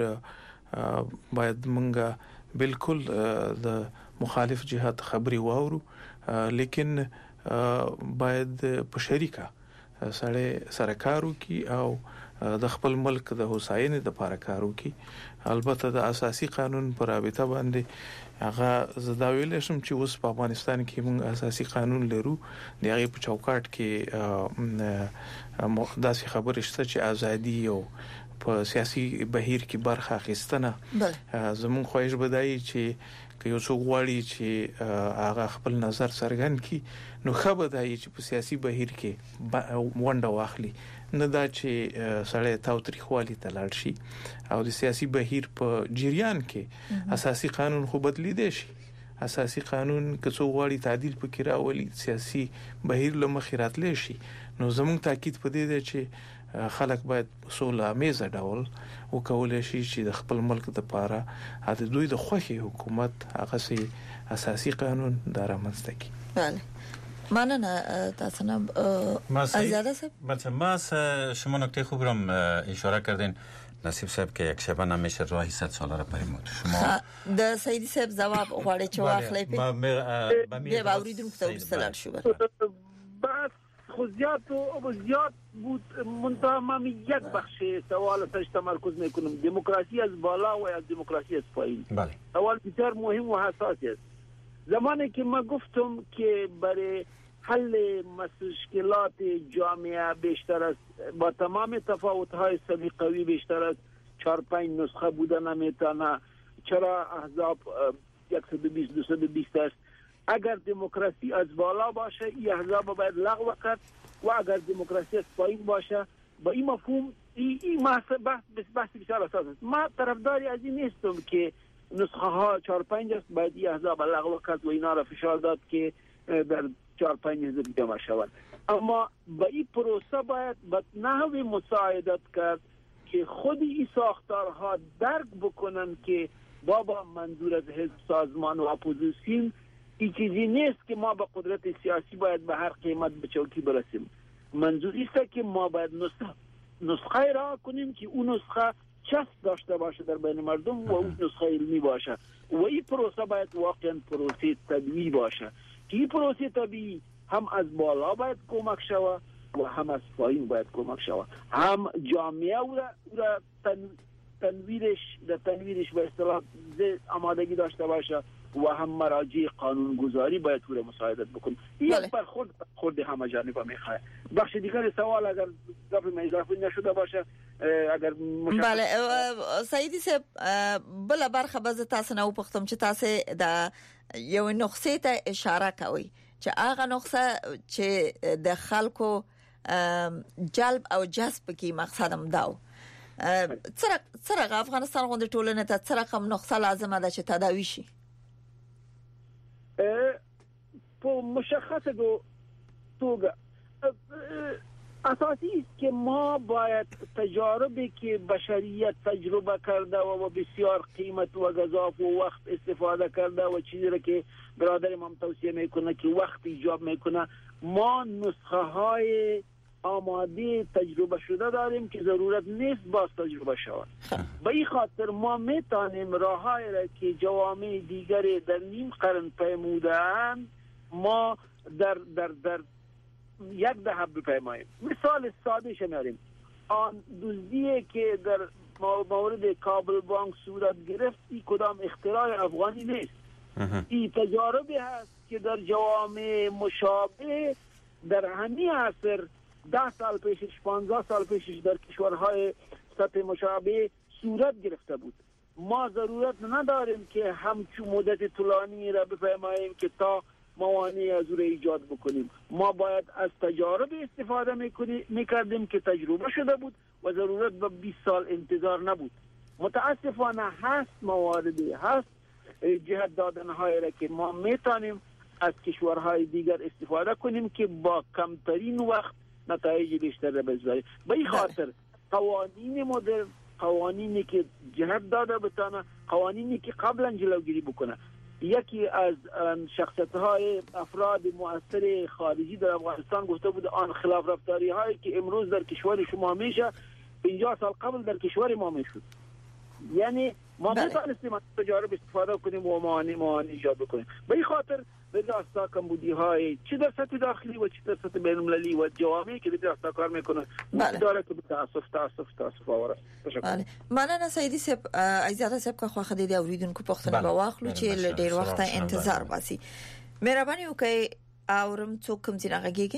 باید مونږه بالکل د مخالف جهات خبري واورو لیکن باید په شریکه سره سره کار وکړي او د خپل ملک د هوساینې لپاره کار وکړي. البته د اساسي قانون پر رابطه باندې هغه زدا ویل شم چې اوس په افغانستان کې موږ اساسي قانون لرو. د هغه په چوکاټ کې داسې خبرې شته چې ازادي او په سیاسي بهیر کې برخه اخیستنه زموږ خواهش بدایي چې که یو څوک غواړي چې هغه خپل نظر څرګند کړي نو خبر دی چې په سیاسي بهیر کې ونډه واخلي، نه دا چې سړی تاوتریخوالي ته لاړ شي. او د سیاسي بهیر په جریان کې اساسي قانون خو بدلیدي شي. اساسي قانون که څو غواړي تعدیل پکې راولي، سیاسي بهیر له مخې راتلی شي. نو زموږ تاکید په دې دی چې خلک باید سوله میزه ډول وکولای شي چې د خپل ملک لپاره د دوی د خوښي حکومت هغه سي اساسي قانون درامنځته کړي. بله مننه تاسو نه آزاده صاحب. بچه ما شما نکته خوب رو اشاره کردین نصیب صاحب که یک شبه نمیشه راهی صد ساله را پیمود. شما د سیدی صاحب جواب غواړي چې واخلې په به باوریدونکو ته وستلل شو. بس خو زیاد و زیاد بود منتها من یک بخش سوال سرش تمرکز میکنم. دموکراسی از بالا و از دموکراسی از پایین. بله. سوال بسیار مهم و حساسی است. زمانی که ما گفتم که برای حل مشکلات جامعه بیشتر از با تمام تفاوت‌های سلیقه‌ای بیشتر از چهار پنج نسخه بودن نمیتونه، چرا احزاب صد و بیست دویست و بیست است. اگر دموکراسی از بالا باشه این احزاب باید لغو کرد و اگر دموکراسی از پایین باشه با این مفهوم این این بحث بحث بسیار اساسی است. ما طرفداری از این نیستم که نسخه ها چهار پنج است باید این احزاب لغو کرد و اینا را فشار داد که در چهار پنج حزب جمع شود. اما با این پروسه باید با نحوی مساعدت کرد که خود این ساختارها درک بکنن که بابا منظور از حزب سازمان و اپوزیسیون این چیزی نیست که ما با قدرت سیاسی باید به هر قیمت به چوکی برسیم. منظور است که ما باید نسخه نسخه را کنیم که اون نسخه چسب داشته باشه در بین مردم و اون نسخه علمی باشه و این پروسه باید واقعا پروسه طبیعی باشه که این پروسه طبیعی هم از بالا باید کمک شوه و هم از پایین باید کمک شوه. هم جامعه او را, را تن، تنویرش در تنویرش به اصطلاح آمادگی داشته باشه و هم مراجع قانونگذاری باید او را مساعدت بکن. این یک برخورد خود همه جانبه میخواه. بخش دیگر سوال اگر گپ ما اضافه نشده باشه اگر بله سیدی صاحب بل برخه باز تاسو نه وپختم چې تاسو د یو نقطې ته اشاره کوي چې هغه نقطه چې د خلکو جلب او جذب کی مقصدم داو څرګ څرګ افغانستان غونډه ټولنه ته څرګ هم نقطه لازمه ده چې تداوی شي په مشخصه توګه اساسی است که ما باید تجاربی که بشریت تجربه کرده و بسیار قیمت و گزاف و وقت استفاده کرده و چیزی را که برادر ما توصیه میکنه که وقت ایجاب میکنه ما نسخه های آماده تجربه شده داریم که ضرورت نیست باز تجربه شود. به این خاطر ما میتونیم راههایی را که جوامع دیگری در نیم قرن پیمودند ما در در در یک دهه بپیماییم. مثال ساده شمیاریم آن دزدی که در مورد کابل بانک صورت گرفت این کدام اختراع افغانی نیست. این تجاربی هست که در جوامع مشابه در همین عصر ده سال پیشش پانزده سال پیشش در کشورهای سطح مشابه صورت گرفته بود. ما ضرورت نداریم که همچون مدت طولانی را بپیماییم که تا موانع از او را ایجاد بکنیم. ما باید از تجارب استفاده میکردیم که تجربه شده بود و ضرورت به بیست سال انتظار نبود. متاسفانه هست مواردی هست جهت دادنهای را که ما میتونیم از کشورهای دیگر استفاده کنیم که با کمترین وقت نتایج بیشتر را بزاریم. به این خاطر قوانین مدرن، قوانینی که جهت داده بتانه، قوانینی که قبلا جلوگیری بکنه. یکی از شخصیت‌های افراد مؤثر خارجی در افغانستان گفته بود آن خلاف رفتاری هایی که امروز در کشور شما میشه پنجاه سال قبل در کشور ما میشد. یعنی ما میتونستیم از تجارب استفاده کنیم و موانع موانع ایجاد بکنیم. به این خاطر به راستا کمبودی های چه در سطح داخلی و چه در سطح بین المللی و جوامعی که به راستا کار میکنه داره که تاسف تاسف تاسف آوره. بله مننه سیدی صاحب عزیزاده صاحب که خو خدای دی اوریدونکو پښتنه واخلو چې ډیر وخت انتظار باسي. مهرباني وکړئ اورم څوک کوم ځای راغیږي.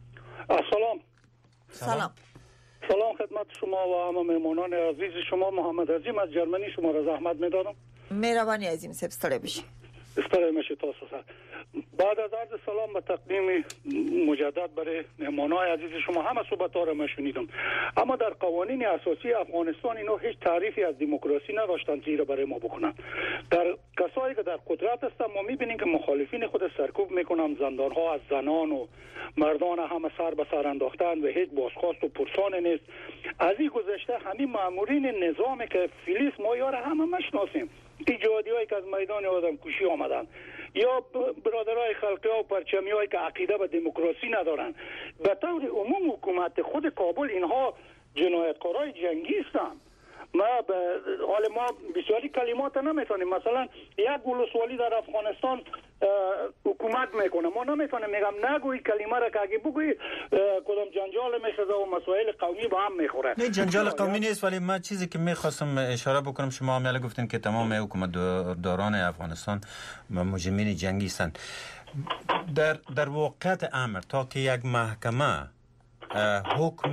سلام سلام سلام خدمت شما و همه مهمانان عزیز شما. محمد عظیم از جرمنی شما را زحمت میدادم. مهربانی عظیم صاحب ستړي بشي. استراحت میشه تاسو سره. بعد از عرض سلام و تقدیم مجدد برای مهمانای عزیز شما، همه صحبت‌ها را من شنیدم، اما در قوانین اساسی افغانستان اینا هیچ تعریفی از دموکراسی نداشتن زیر برای ما بکنن. در کسایی که در قدرت هستن ما میبینیم که مخالفین خود سرکوب میکنن، زندان‌ها از زنان و مردان همه سر به سر انداختن و هیچ بازخواست و پرسان نیست. از این گذشته همین مامورین نظامی که فلیس ما یار همه مشناسیم، ایجادی هایی که از میدان آدم کشی آمدن، یا برادرای خلقی ها و پرچمی هایی که عقیده به دموکراسی ندارن، به طور عموم حکومت خود کابل اینها جنایتکارای جنگی هستند. ما به حال ما بسیاری کلمات نمیتونیم، مثلا یک ولسوالی در افغانستان حکومت میکنه، ما نمیتونیم میگم نگوی کلمه را که اگه بگوی کدام جنجال میخوره و مسائل قومی با هم میخوره. نه جنجال قومی نیست، ولی من چیزی که میخواستم اشاره بکنم، شما هم گفتین که تمام حکومت داران افغانستان مجرمین جنگی هستند. در در واقعیت امر تا که یک محکمه حکم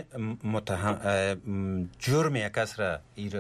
متهم جرم یک کس را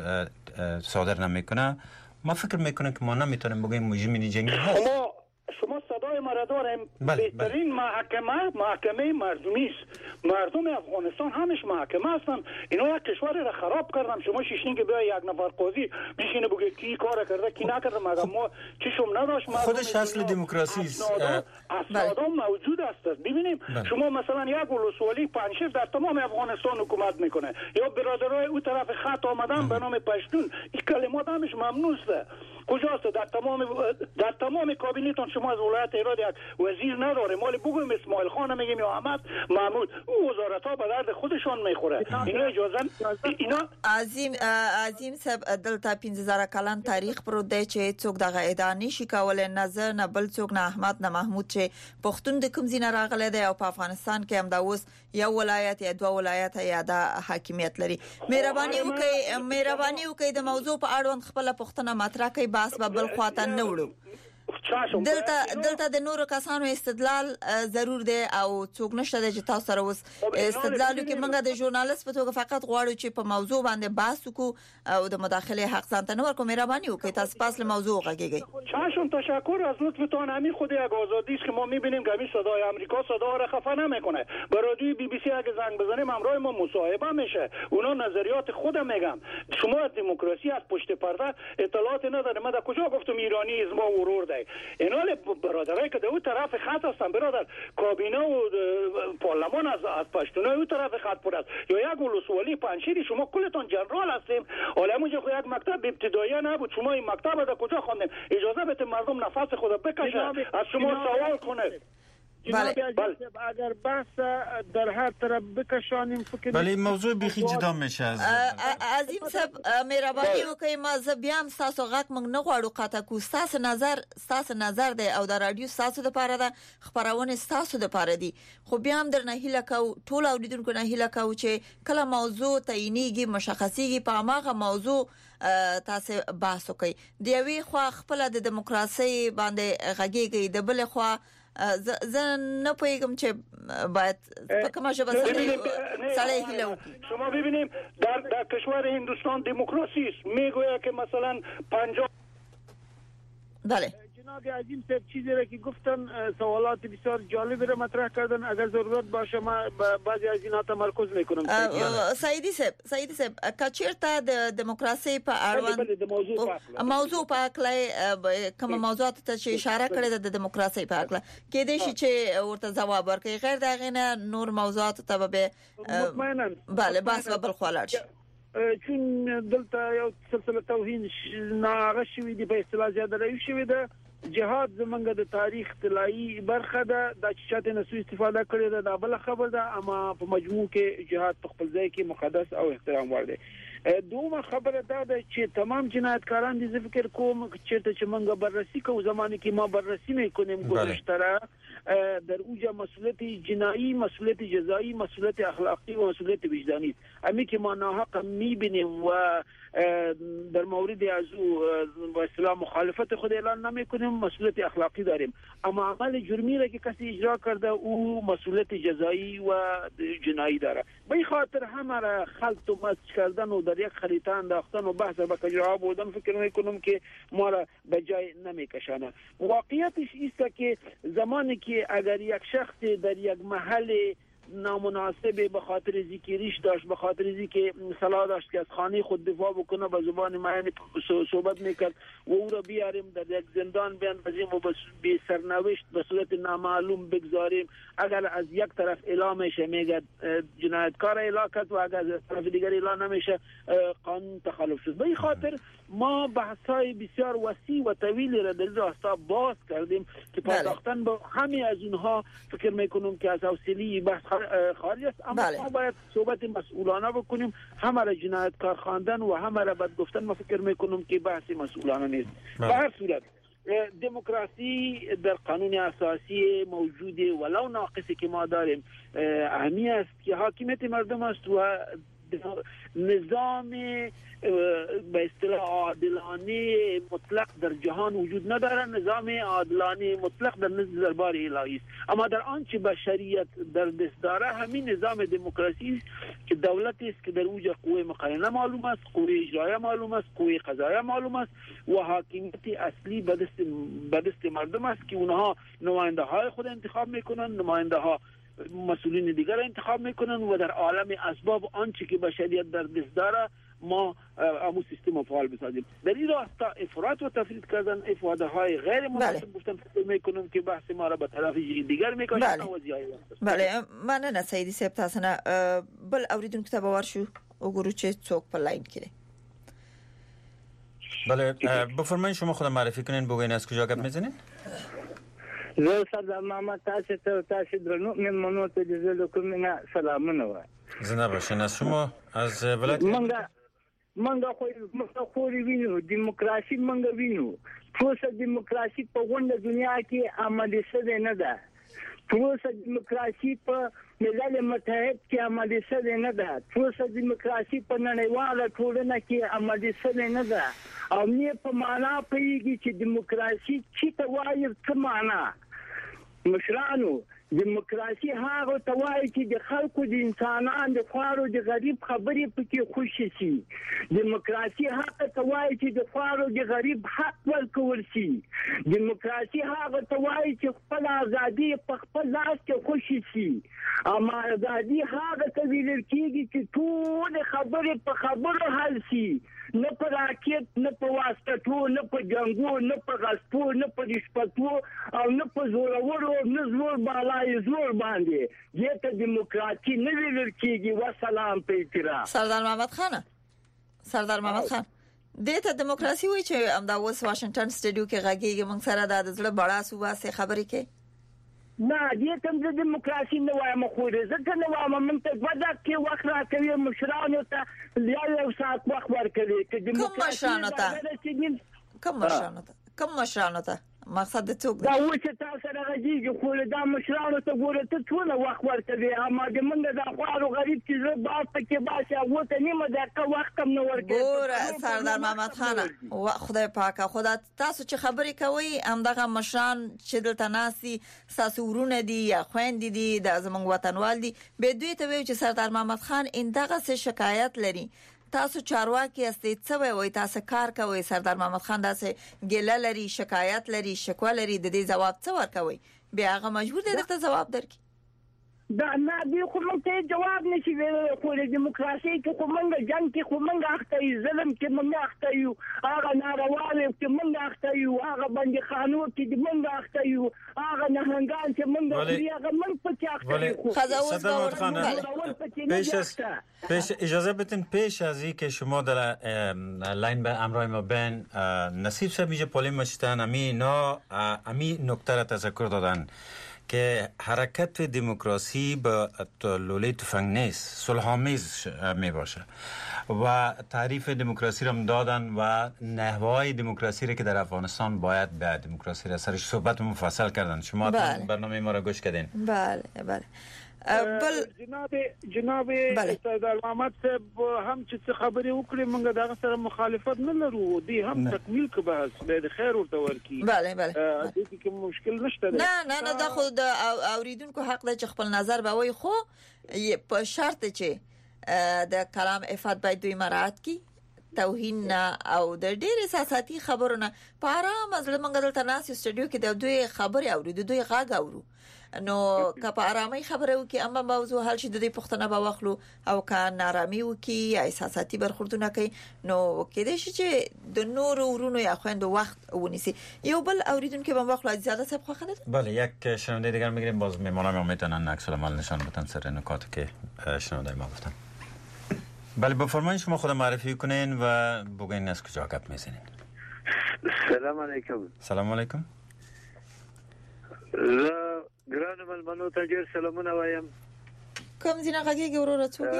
صادر نمیکنه، ما فکر میکنم که ما نمیتونیم بگیم مجرم جنگی هست. شما صدای ما داریم. بله بهترین محکمه محکمه مردمی است. مردم افغانستان همش محکمه هستن. اینا یک کشور را خراب کردن. شما شیشین که بیا یک نفر قاضی بشینه بگه کی کار کرده کی نکرده، مگر ما چشم نداشت. خودش اصل دموکراسی است. اسناد موجود است. ببینیم شما مثلا یک ولسوالی پنجشیر در تمام افغانستان حکومت میکنه، یا برادرای اون طرف خط آمدن به نام پشتون، این کلمات همش ممنوع است. کجاست؟ در تمام در تمام کابینتون شما از ولایت هرات یک وزیر نداره. مال بگویم اسماعیل خان میگیم یا احمد محمود، او وزارت ها به درد خودشان میخوره. اینا اجازه اینا عظیم عظیم سب دلته پنځه زره کلن تاریخ پر دی چې څوک دغه ادعا نشي کولای، نه زه نه بل څوک نه احمد نه محمود چې پښتون د کوم ځای راغلی دی او په افغانستان کې هم دا اوس یو ولایت یا دوه ولایت یا د حاکمیت لري. مهرباني وکړئ مهرباني وکړئ د موضوع په اړوند خپل پښتنه مطرح کړئ، باس به بل خواته نه وړو. دلته دلته د نورو کسانو استدلال ضرور دی او څوک نشته د چې تاسو سره اوس استدلال کې موږ د ژورنالیست په توګه فقط غواړو چې په موضوع باندې بحث وکړو او د مداخله حق ځان ته نه ورکو. مهرباني وکړئ تاسو پاس له موضوع غږیږئ. چاشون تشکر از لطفتان. همین خود یک آزادی است که ما میبینیم که همین صدای آمریکا صدا را خفه نمیکنه. به رادیوی بی بی سی اگه زنگ بزنیم همراه ما مصاحبه میشه، اونا نظریات خود میگن. شما دموکراسی از پشت پرده اطلاعات نداره. من در کجا گفتم ایرانی از ما ورور دی؟ اینا برادرایی که در اون طرف خط هستن، برادر کابینه و پارلمان از از پشتونای اون طرف خط پر است، یا یک ولسوالی پنجشیری شما کلتون جنرال هستیم. حالا اونجا خو یک مکتب ابتدایی نبود، شما این مکتب در کجا خواندیم؟ اجازه بده مردم نفس خود بکشه، از شما سوال کنه. جناب عزیز اگر بحث در هر طرف بکشانیم فکر ولی موضوع بخی جدا میشه. از عظیم صاحب مهرباني وکړئ، ما زه بیا هم تاسو غږ موږ نه غواړو قطع کو. تاسو نظر تاسو نظر دی او د رادیو تاسو د پاره ده، خبرونه تاسو د پاره دي، خو بیا هم درنه هیله کو ټول اوریدونکو نه هیله کو چې کله موضوع تعینیږي مشخصيږي په هغه موضوع تاسو بحث وکړئ. دی وی خو خپل د دموکراسي باندې غږیږي، د بل خو زه نه پوهیږم چې باید په کومه ژبه سره هیله وکړي. شما ببینیم در در کشور هندوستان دموکراسی است، میگوید که مثلا پنجاه بله جناب عظیم صاحب چیزی را که گفتن سوالات بسیار جالبی را مطرح کردن. اگر ضرورت باشه ما بعضی از اینا تمرکز میکنم. سعیدی صاحب سعیدی صاحب کچیرته د دموکراسي په اړوند موضوع په اړه کوم موضوعات ته چې اشاره کړې ده د دموکراسي په اړه کې دې شي چې ورته جواب ورکړي، غیر دغه نه نور موضوعات ته به مطمئنا بله بس به بل خلاړ شي. چون دلته یو سلسله توهین ناغه شوی دی په اصطلاح زیاده راوي شوی ده. جهاد زمونږ د تاریخ طلایی برخه ده، د چاته نسو استفاده کړی ده دا بل خبر ده، اما په مجموع کې جهاد په خپل ځای کې مقدس او احترام وړ دی. دومره خبره دا ده چې تمام جنایتکاران دي. زه فکر کوم چې چې موږ بررسی کوو زمانه کې ما بررسی میکنیم گذشته در اوجه مسئولیت جنایی، مسئولیت جزایی، مسئولیت اخلاقی و مسئولیت وجدانی امی که ما ناحق میبینیم و در مورد از او با اسلام مخالفت خود اعلان نمیکنیم، مسئولیت اخلاقی داریم. اما عمل جرمی را که کسی اجرا کرده او مسئولیت جزایی و جنایی داره. به این خاطر همه را خلط و مزج کردن و در بر یک خریطه انداختن و بحث به کجا بودن فکر میکنم که ما را به جای نمیکشانه. واقعیتش است که زمانی که اگر یک شخص در یک محل نامناسب به خاطر ذکریش داشت، به خاطر ذکر صلاح داشت که از خانه خود دفاع بکنه، به زبان معین صحبت میکرد و او را بیاریم در یک زندان بیاندازیم و به سرنوشت به صورت نامعلوم بگذاریم، اگر از یک طرف اعلام میشه میگه جنایتکار اعلام کرد و اگر از طرف دیگر اعلام نمیشه قانون تخالف شد. به این خاطر ما بحث‌های بسیار وسیع و طویلی را در راستا باز کردیم که پرداختن به همه از اونها فکر میکنم که از حوصله بحث خارج است، اما بله. ما باید صحبت مسئولانه بکنیم، همه را جنایتکار خواندن و همه را بد گفتن ما فکر میکنم که بحث مسئولانه نیست. به هر صورت دموکراسی در قانون اساسی موجوده ولو ناقصی که ما داریم اهمی است که حاکمیت مردم است و نظام به اصطلاح عادلانه مطلق در جهان وجود ندارد. نظام عادلانه مطلق در نزد دربار الهی است، اما در آنچه بشریت در دست داره همین نظام دموکراسی است که دولتی است که در اوج قوه مقننه معلوم است، قوه اجرایه معلوم است، قوه قضاییه معلوم است و حاکمیت اصلی به دست به دست مردم است که اونها نماینده های خود انتخاب میکنن، نماینده ها مسئولین دیگر انتخاب میکنن و در عالم اسباب آنچه که بشریت در دست داره ما امو سیستم فعال بسازیم. در این راستا افراط و تفرید کردن، افاده های غیر مناسب گفتن فکر میکنم که بحث ما را به طرف دیگر میکشن و زیای بله مننه سیدی صاحب تاسو نه بل اوریدونکو ته باور شو وګورو چې څوک په لاین کې. بله بفرمایید شما خود معرفی کنین، بگوین از کجا گپ میزنین؟ زه سردار محمد تاسو ته تاسو درنو مېلمنو ته د زړه کومه سلامونه وایم. زنده باشین. از شما از ولایت منګه منګه خو منګه خو وینو دیموکراسي منګه وینو پروسه دیموکراسي په غونډه دنیا کې عملي څه نه ده. پروسه دیموکراسي په ملل متحد کې عملي څه نه ده. پروسه دیموکراسي په نړیواله ټولنه کې عملي څه نه ده. او نه په معنا پیږي چې دیموکراسي چې ته وایي څه معنا مشرانو. دیموکراسي هغه ته وایي چې د خلکو د انسانانو د خوارو د غریب خبرې پکې خوشي شي. دیموکراسي هغه ته وایي چې د خوارو د غریب حق ورکول شي. دیموکراسي هغه ته وایي چې خپل ازادي په خپل لاس کې خوشي شي. اما ازادي هغه ته ویل کېږي چې ټول خبرې په خبرو حل شي، نه په راکټ، نه په واسطو، نه په جنگو، نه په غصبو، نه په رشوتو او نه په زورورو، نه زور بالای زور باندې. دې ته دیموکراسي نه ویل کېږي. والسلام په احترام. سردار محمد خان سردار محمد خان دې ته دیموکراسي وایي چې امدا اوس واشنگټن سټډیو کې غږیږي موږ سره د زړه بڑا صوبه سه خبرې کې نه دې ته د دیموکراسي نه وایم خو ځکه نه وایم موږ ته ودا کې وخت راکوي مشرانو ته یو ساعت وخت ورکوي چې دیموکراسي کوم مشرانو ته کوم مشرانو ته کوم مشرانو ته مقصد څوک دا و چې تاسو راځي خو دا مشرانو ته ګوره ته ټول وخت ورکوي اما د موږ د خوارو غریب چې زه باز پکې باسه هغه ته نیمه دقیقه وخت هم نه ورکوي. ګوره سردار محمد خان خدای پاک خدا تاسو چې خبرې کوي همدغه مشران چې دلته ناسي تاسو ورونه دي یا خويندې دي د زمونږ وطنوال دي به دوی ته وایي چې سردار محمد خان اندغه څه شکایت لري. تاسو چارواکي استې څه وایي تاسو کار کوي سردار محمد خان داسې ګیله لري، شکایت لري، شکوه لري، د دې جواب څه ورکوي؟ بیا هغه مجبور دی درته جواب درکړي. دا نه دی خو موږ ته جواب نشي ویلی. خو د دیموکراسي کې خو موږ جنګ کې خو موږ اخته یو، ظلم کې موږ اخته یو، هغه نارواله کې موږ اخته یو، هغه باندې قانون کې موږ اخته یو، هغه نهنګان چې موږ هغه موږ پکې اخته یو. سردار محمد خان پیش از پیش اجازه بدین پیش از این که شما در لاین به امرای ما بین نصیب صاحب میشه پولیم مشتن امی نا امی نکته را تذکر دادن که حرکت دموکراسی به لوله تفنگ نیست، صلح‌آمیز می باشه و تعریف دموکراسی را دادن و نحوهای دموکراسی را که در افغانستان باید به دموکراسی را سرش صحبت مفصل کردن. شما بله. برنامه ما را گوش کردین. بله بله. بل جناب جناب سردار محمد صاحب هم چې خبرې وکړي موږ دغه سره مخالفت نه لرو، دی هم تکمیل که بحث به خیر ورته ورکی. بله بله. دې کې مشکل نشته. نه نه نه دا خو د اوریدونکو حق دی چې خپل نظر به وایي، خو په شرط چې د کلام عفت باید دوی مراعات کړي، توهین او د ډېر احساساتي خبرونه په آرام ځل منګ دلته ناس استودیو کې د دوی خبري اوري، د دوی غږ اورو، نو که په آرامي خبرو کې اما موضوع حل شي د دې پښتنه به واخلو او که نارامي وکي یا احساساتي برخوردونه کوي نو کې د شي چې د نور ورونو یا خويندو وخت ونیسي. یو بل اوریدونکو به واخلو زیاده صاحب خوښه ده. بله، یک شنونده دیگر میگیریم. باز میمونم میتونن عکس العمل نشان بدن سر نکاتی که شنونده ما گفتن. بله، بفرمایید شما خود معرفی کنین و بگین از کجا گپ میزنین. سلام علیکم. سلام علیکم. ګران ملمنو ته ډیر سلامونه وایم. کوم ځینې غږیږي وروره څوک؟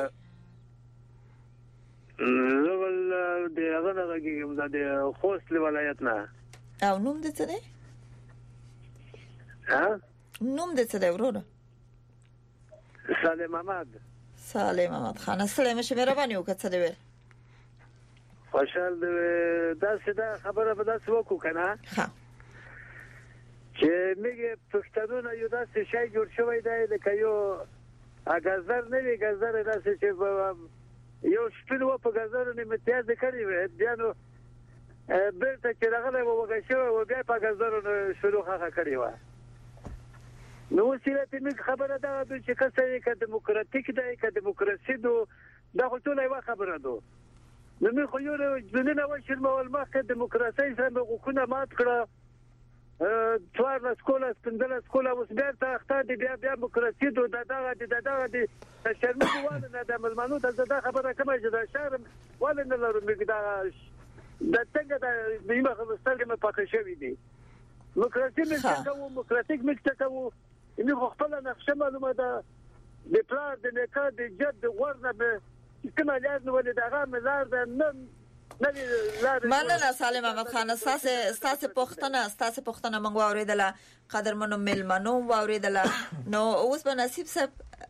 زه ول د هغه نه غږیږم د خوست ولایت نه. او نوم دې څه دی؟ ها؟ نوم دې څه دی وروره؟ سالم احمد. سالم احمد خان، سلام شه مهرباني وکړه څه دی ویل. خوشحال دا سده خبره به تاسو وکړو کنه؟ ها. چې میګه پښتنونه یو داسې شی جوړ شوی دی لکه یو اګازر نه وی ګازر داسې چې یو سپین و په ګازر نه امتیاز کړی و، بیا نو بیرته چې راغلی و وګا شوی و بیا په ګازر نو شروع خخه کړی و. نو سیرته میګ خبره ده چې کسه کې دیموکراتیک دی که دیموکراسي دو دا خو ټول یو خبره ده. نو می خو یو ځنه و شرمول مخه دیموکراسي سره حقوقونه مات کړه، څوار له سکولا سپندل سکولا اوس بیا ته اخته دی بیا بیا دیموکراسي دو دغه دی دغه دی شرمې وانه نه د ملمنو ته دا خبره کومه چې دا شرم ولا نه لرو میګ دا د څنګه د نیمه خپل کې پاکه شوی دی. دیموکراسي مې څنګه وو دیموکراتیک مې څنګه وو نو خپل نقشه معلومه ده د پلان د نکاح د جد ورنه به کومه لازم ولې دغه مزار ده نه مننه سالم احمد خان. اساس اساس پښتنه اساس پښتنه منغو اوریدله قدرمنو ملمنو اوریدله نو اوس به نصیب صاحب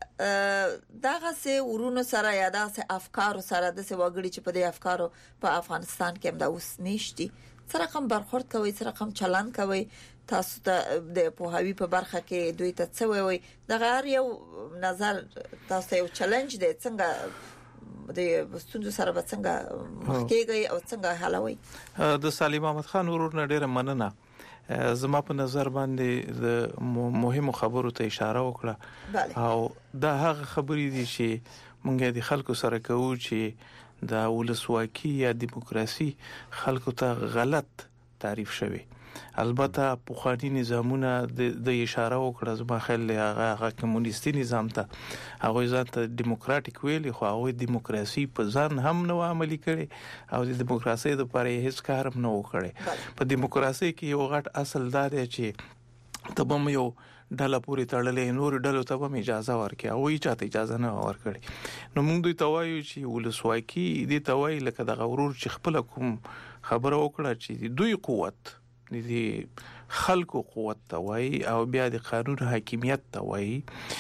دغه سه ورونو سره یا دغه افکار سره د سه وګړي چې په دې افکارو په افغانستان کې هم د اوس نشتی سره کوم برخورد کوي سره کوم چلن کوي تاسو ته د پوهاوی په برخه کې دوی ته څه وایي دغه هر یو نظر تاسو یو چیلنج دی څنګه د ستونزو سره به څنګه مخکېږي او څنګه حلوي. د سالم احمد خان ورور نه ډیره مننه. زما په نظر باندې د مهمو خبرو ته اشاره وکړه او دا هغه خبرې دي چې مونږ د خلکو سره کوو چې د ولسواکي یا دیموکراسي خلکو ته غلط تعریف شوی. البته په خاني نظامونه د اشاره وکړه زما خیال هغه کمونیستي نظام ته هغه ځان ته دیموکراتیک ویلي خو هغه دیموکراسي په ځان هم نو عملي کړي او د دیموکراسي د لپاره هیڅ کار هم نه وکړي. په دیموکراسي کې یو غټ اصل دا دی چې تبم یو ډله پوری تړلې نور ډلو ته به اجازه ورکړي او هیڅ چاته اجازه نه ورکړي. نو موږ دوی توایو چې ولسواکي دې توای لکه د غرور چې خپل کوم خبره وکړه چې دوی قوت دي خلکو قوت ته وای او بیا د قانون حاکمیت ته وای.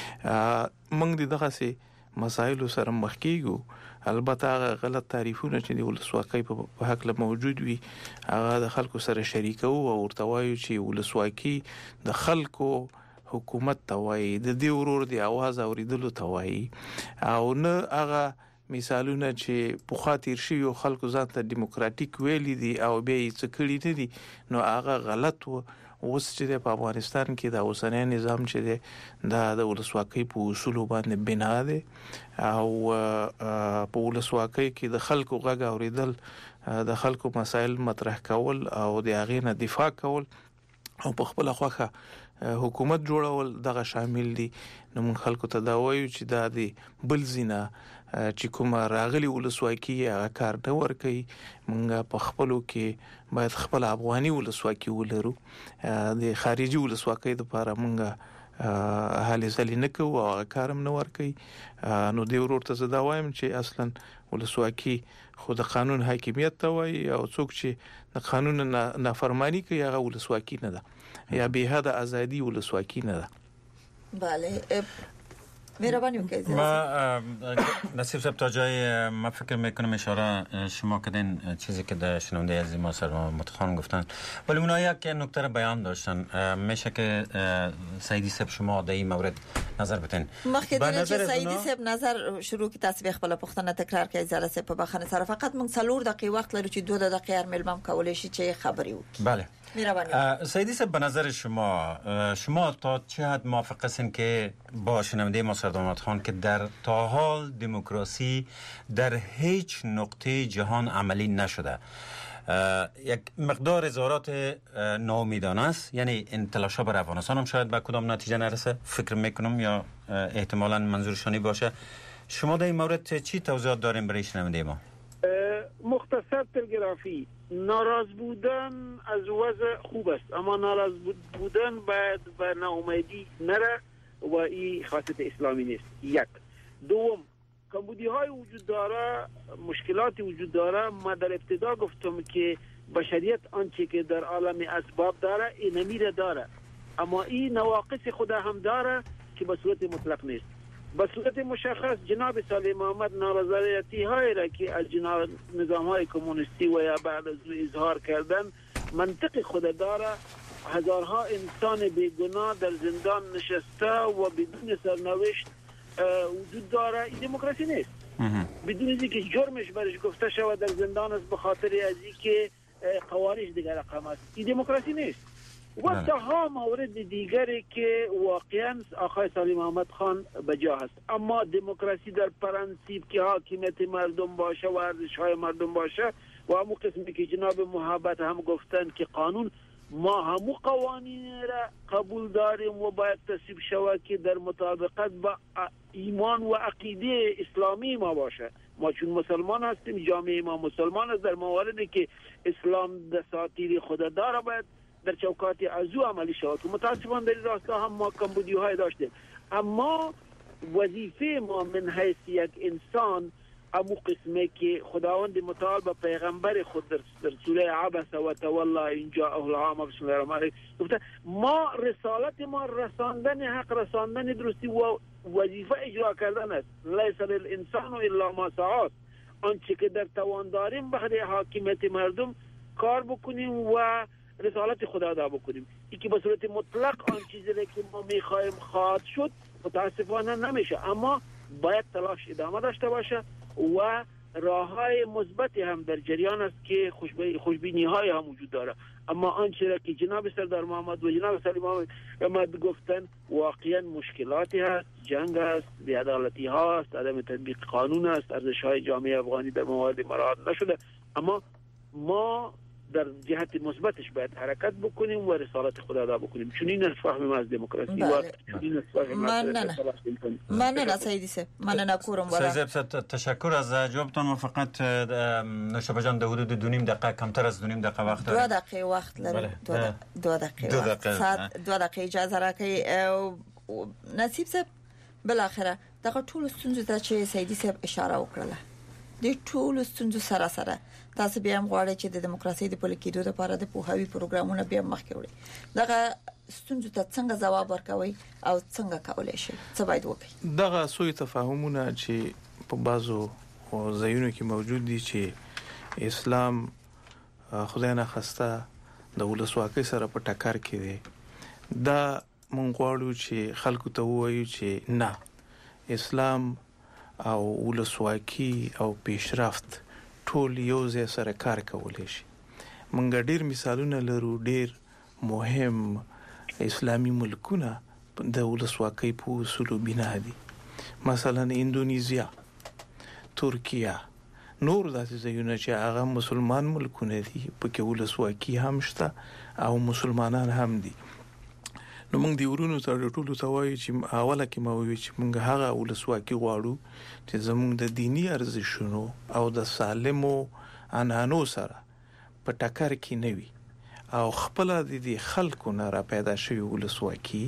موږ دغه سي مسایل سره مخ کیږو. البته هغه غلط تعریفونه چې د ولسواکۍ په حق له موجود وي هغه د خلکو سره شریکو او ورته وایو چې ولسواکي د خلکو حکومت ته وای د دې ورور دی आवाज اوریدلو ته وای او نه هغه مثالونه چې په خاطر شي یو خلکو ځان ته دیموکراتیک ویلي دي او به یې څه کړی نه دي نو هغه غلط وو. اوس چې په افغانستان کې د اوسنۍ نظام چې دی دا د ولسواکۍ په اصول باندې بنا دی او په ولسواکۍ کې د خلکو غږ اوریدل د خلکو مسایل مطرح کول او د هغې نه دفاع کول او په خپل خوخه حکومت جوړول دغه شامل دي. نو موږ خلکو ته دا وایو چې دا دی بل زینا چې کوم راغلي ولسواکي هغه کار نه ور کوي. موږ په خپلو کې باید خپل افغاني ولسواکي ولرو. د خارجي ولسواکي لپاره موږ حالي ځلې نه کوو او هغه کار هم نه ور کوي. نو دی ورور ته زدا وایم چې اصلا ولسواکي خو د قانون حاکمیت ته وایي او څوک چې د قانون نافرمانی کوي هغه ولسواکي نه ده یا به حد ازادي ولسواکي نه ده. بله مهربانی وکړئ. ما نصیب صاحب تا جای ما فکر میکنم اشاره شما کردین چیزی که در شنونده عزیز ما سر متخان گفتن، ولی اونا یک نکته را بیان داشتن. میشه که سیدی صاحب شما در این مورد نظر بتین؟ مخکې دینه چې سیدی صاحب نظر شروع کی تاسو خپل پوښتنه تکرار کړئ. زره صاحب په بخښنه سره فقط موږ څلور دقیقې وخت لرو چې دوه دقیقې هر ملمم کولای شي چې خبري وکړي. بله. مهربانی. سیدی صاحب به نظر شما شما تا چه حد موافق هستین که با شنونده ما سردامت خان که در تا حال دموکراسی در هیچ نقطه جهان عملی نشده، یک مقدار اظهارات ناامیدانه است، یعنی این تلاش‌ها بر افغانستان هم شاید به کدام نتیجه نرسه فکر میکنم، یا احتمالاً منظورشانی باشه. شما در این مورد چی توضیحات دارین برای شنونده ما؟ مختصر تلگرافی، ناراض بودن از وضع خوب است، اما ناراض بودن باید به ناامیدی نره و این خاصیت اسلامی نیست. یک. دوم، کمبودی های وجود داره، مشکلاتی وجود داره. ما در ابتدا گفتم که بشریت آنچه که در عالم اسباب داره این نمیره داره، اما این نواقص خود هم داره که به صورت مطلق نیست. به صورت مشخص جناب صالح محمد نارضایتی های را که از جناب نظام های کمونیستی و یا بعد از اظهار کردن منطق خود داره. هزارها انسان بیگناه در زندان نشسته و بدون سرنوشت وجود داره. این دموکراسی نیست. بدون از اینکه جرمش برش گفته شود در زندان است به خاطر از اینکه قوارش دیگر رقم است. این دموکراسی نیست. و تا مورد دیگری که واقعا آقای صالح محمد خان بجا هست. اما دموکراسی در پرانسیب که حاکمیت مردم باشه و ارزش های مردم باشه و همون قسمی که جناب محبت هم گفتن که قانون ما همو قوانین را قبول داریم و باید تصویب شود که در مطابقت با ایمان و عقیده اسلامی ما باشه. ما چون مسلمان هستیم، جامعه ما مسلمان است، در مواردی که اسلام دساتیر خود داره باید در چوکات ازو عملی شود. متاسفانه در راستا هم ما کمبودی های داشتیم، اما وظیفه ما من حیث یک انسان امو قسمه که خداوند متعال به پیغمبر خود در, در سوره عبس و تولا ان جاءه العام بسم الله الرحمن الرحیم گفته ما رسالت ما رساندن حق، رساندن درستی و وظیفه اجرا کردن است. لیس للانسان الا ما سعی، آنچه که در توان داریم بخاطر حاکمیت مردم کار بکنیم و رسالت خدا ادا بکنیم. این که به صورت مطلق آن چیزی که ما میخوایم خواهد شد متاسفانه نمیشه، اما باید تلاش ادامه داشته باشه و راههای مثبتی هم در جریان است که خوشبینی های هم وجود داره. اما آنچه را که جناب سردار محمد و جناب صالح محمد گفتن واقعا مشکلاتی هست، جنگ است، بی‌عدالتی هاست، عدم تطبیق قانون است، ارزش های جامعه افغانی در موارد مراعات نشده. اما ما در جهت مثبتش باید حرکت بکنیم و رسالت خدا ادا بکنیم. چون این است فهمیم از دموکراسی و چون این است فهمیم من نه من نه سیدی صاحب من نه کورم ولا سیدی صاحب تشکر از جوابتان و فقط نوشابه جان در حدود دو نیم دقیقه کمتر از دو نیم دقیقه وقت داریم. دو دقیقه وقت لرم. دو دقیقه دو دقیقه دو دقیقه اجازه راکړئ. نصیب صاحب بالاخره دغه ټول ستونزو ته چې سیدی صاحب اشاره وکړه، د ټول ستونزو سره سره تاسو بیا هم غواړئ چې د دیموکراسي د پلي کېدو لپاره د پوهاوي پروګرامونه بیا مخکې وړئ. دغه ستونزو ته څنګه ځواب ورکوي او څنګه کولای شي؟ څه باید وکړي؟ دغه سوء تفاهمونه چې په بازو ځایونو کې موجود دي چې اسلام خدای نه خواسته د ولسواکۍ سره په ټکر کې دی، دا مونږ غواړو چې خلکو ته ووایو چې نه، اسلام او ولسواکي او پیشرفت ټول یو ځای سره کار کولای شي. مونږ ډیر مثالونه لرو، ډیر مهم اسلامي ملکونه د ولسواکۍ په اصولو بنا دي. مثلا اندونیزیا، ترکیه، نور داسې ځایونه چې هغه مسلمان ملکونه دي، پکې ولسواکي هم شته او مسلمانان هم دي. نو موږ دی ورونو ته ټولو ته وایو چې اوله کې ما وایو چې موږ هغه ولسواکي غواړو چې زموږ د دینی ارزښتونو او د سالمو عنعنو سره په ټکر کې نه وي او خپل د خلکو نه را پیدا شوی ولسواکي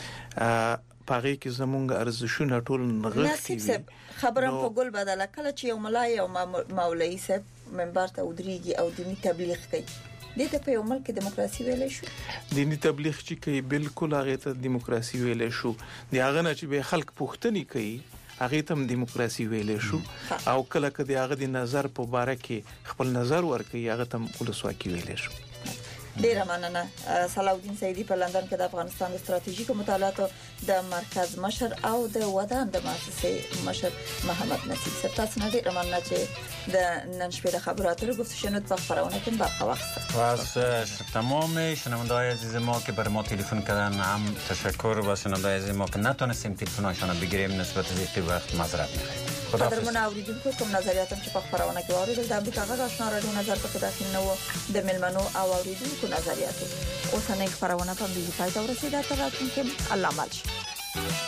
پاره کې زموږ ارزښتونه ټول نغښتي وي. خبرم په ګل بدله کله چې یو ملای او مولوی صاحب منبر ته ودرېږي او دینی تبلیغ کوي د ته په یو ملک دیموکراسي ویل شو دینی تبلیغ چې کوي بالکل هغه ته دیموکراسي ویل شو دی هغه نه چې به خلک پوښتنه کوي هغه ته دیموکراسي ویل شو او کله کله هغه د نظر په باره کې خپل نظر ورکړي هغه ته ولسواکي ویل شو ډیر مننه صلاح سیدی په لندن کې د افغانستان د ستراتیژیکو مطالعاتو د مرکز مشر او د ودان د مؤسسې مشر محمد نصیب صاحب تاسو نه ډیر مننه چې د نن شپې د خبرو اترو گفتگو په خبرونه کې برخه واخیستید و از تمام شنونده‌های عزیز ما که بر ما تلفن کردن هم تشکر و شنونده‌های عزیز ما که نتونستیم تلفن‌هاشون رو بگیریم نسبت به وقت معذرت می‌خوایم. قدرمن اوریدونکو کوم نظریاتم چې په خبرونه کې اوریدل د امریکا غږ آشنا رادیو نظر په داخل نو د ملمنو او اوریدونکو نظریات اوس نه خبرونه په دې پای ته ورسیده تر راتلونکي الله مل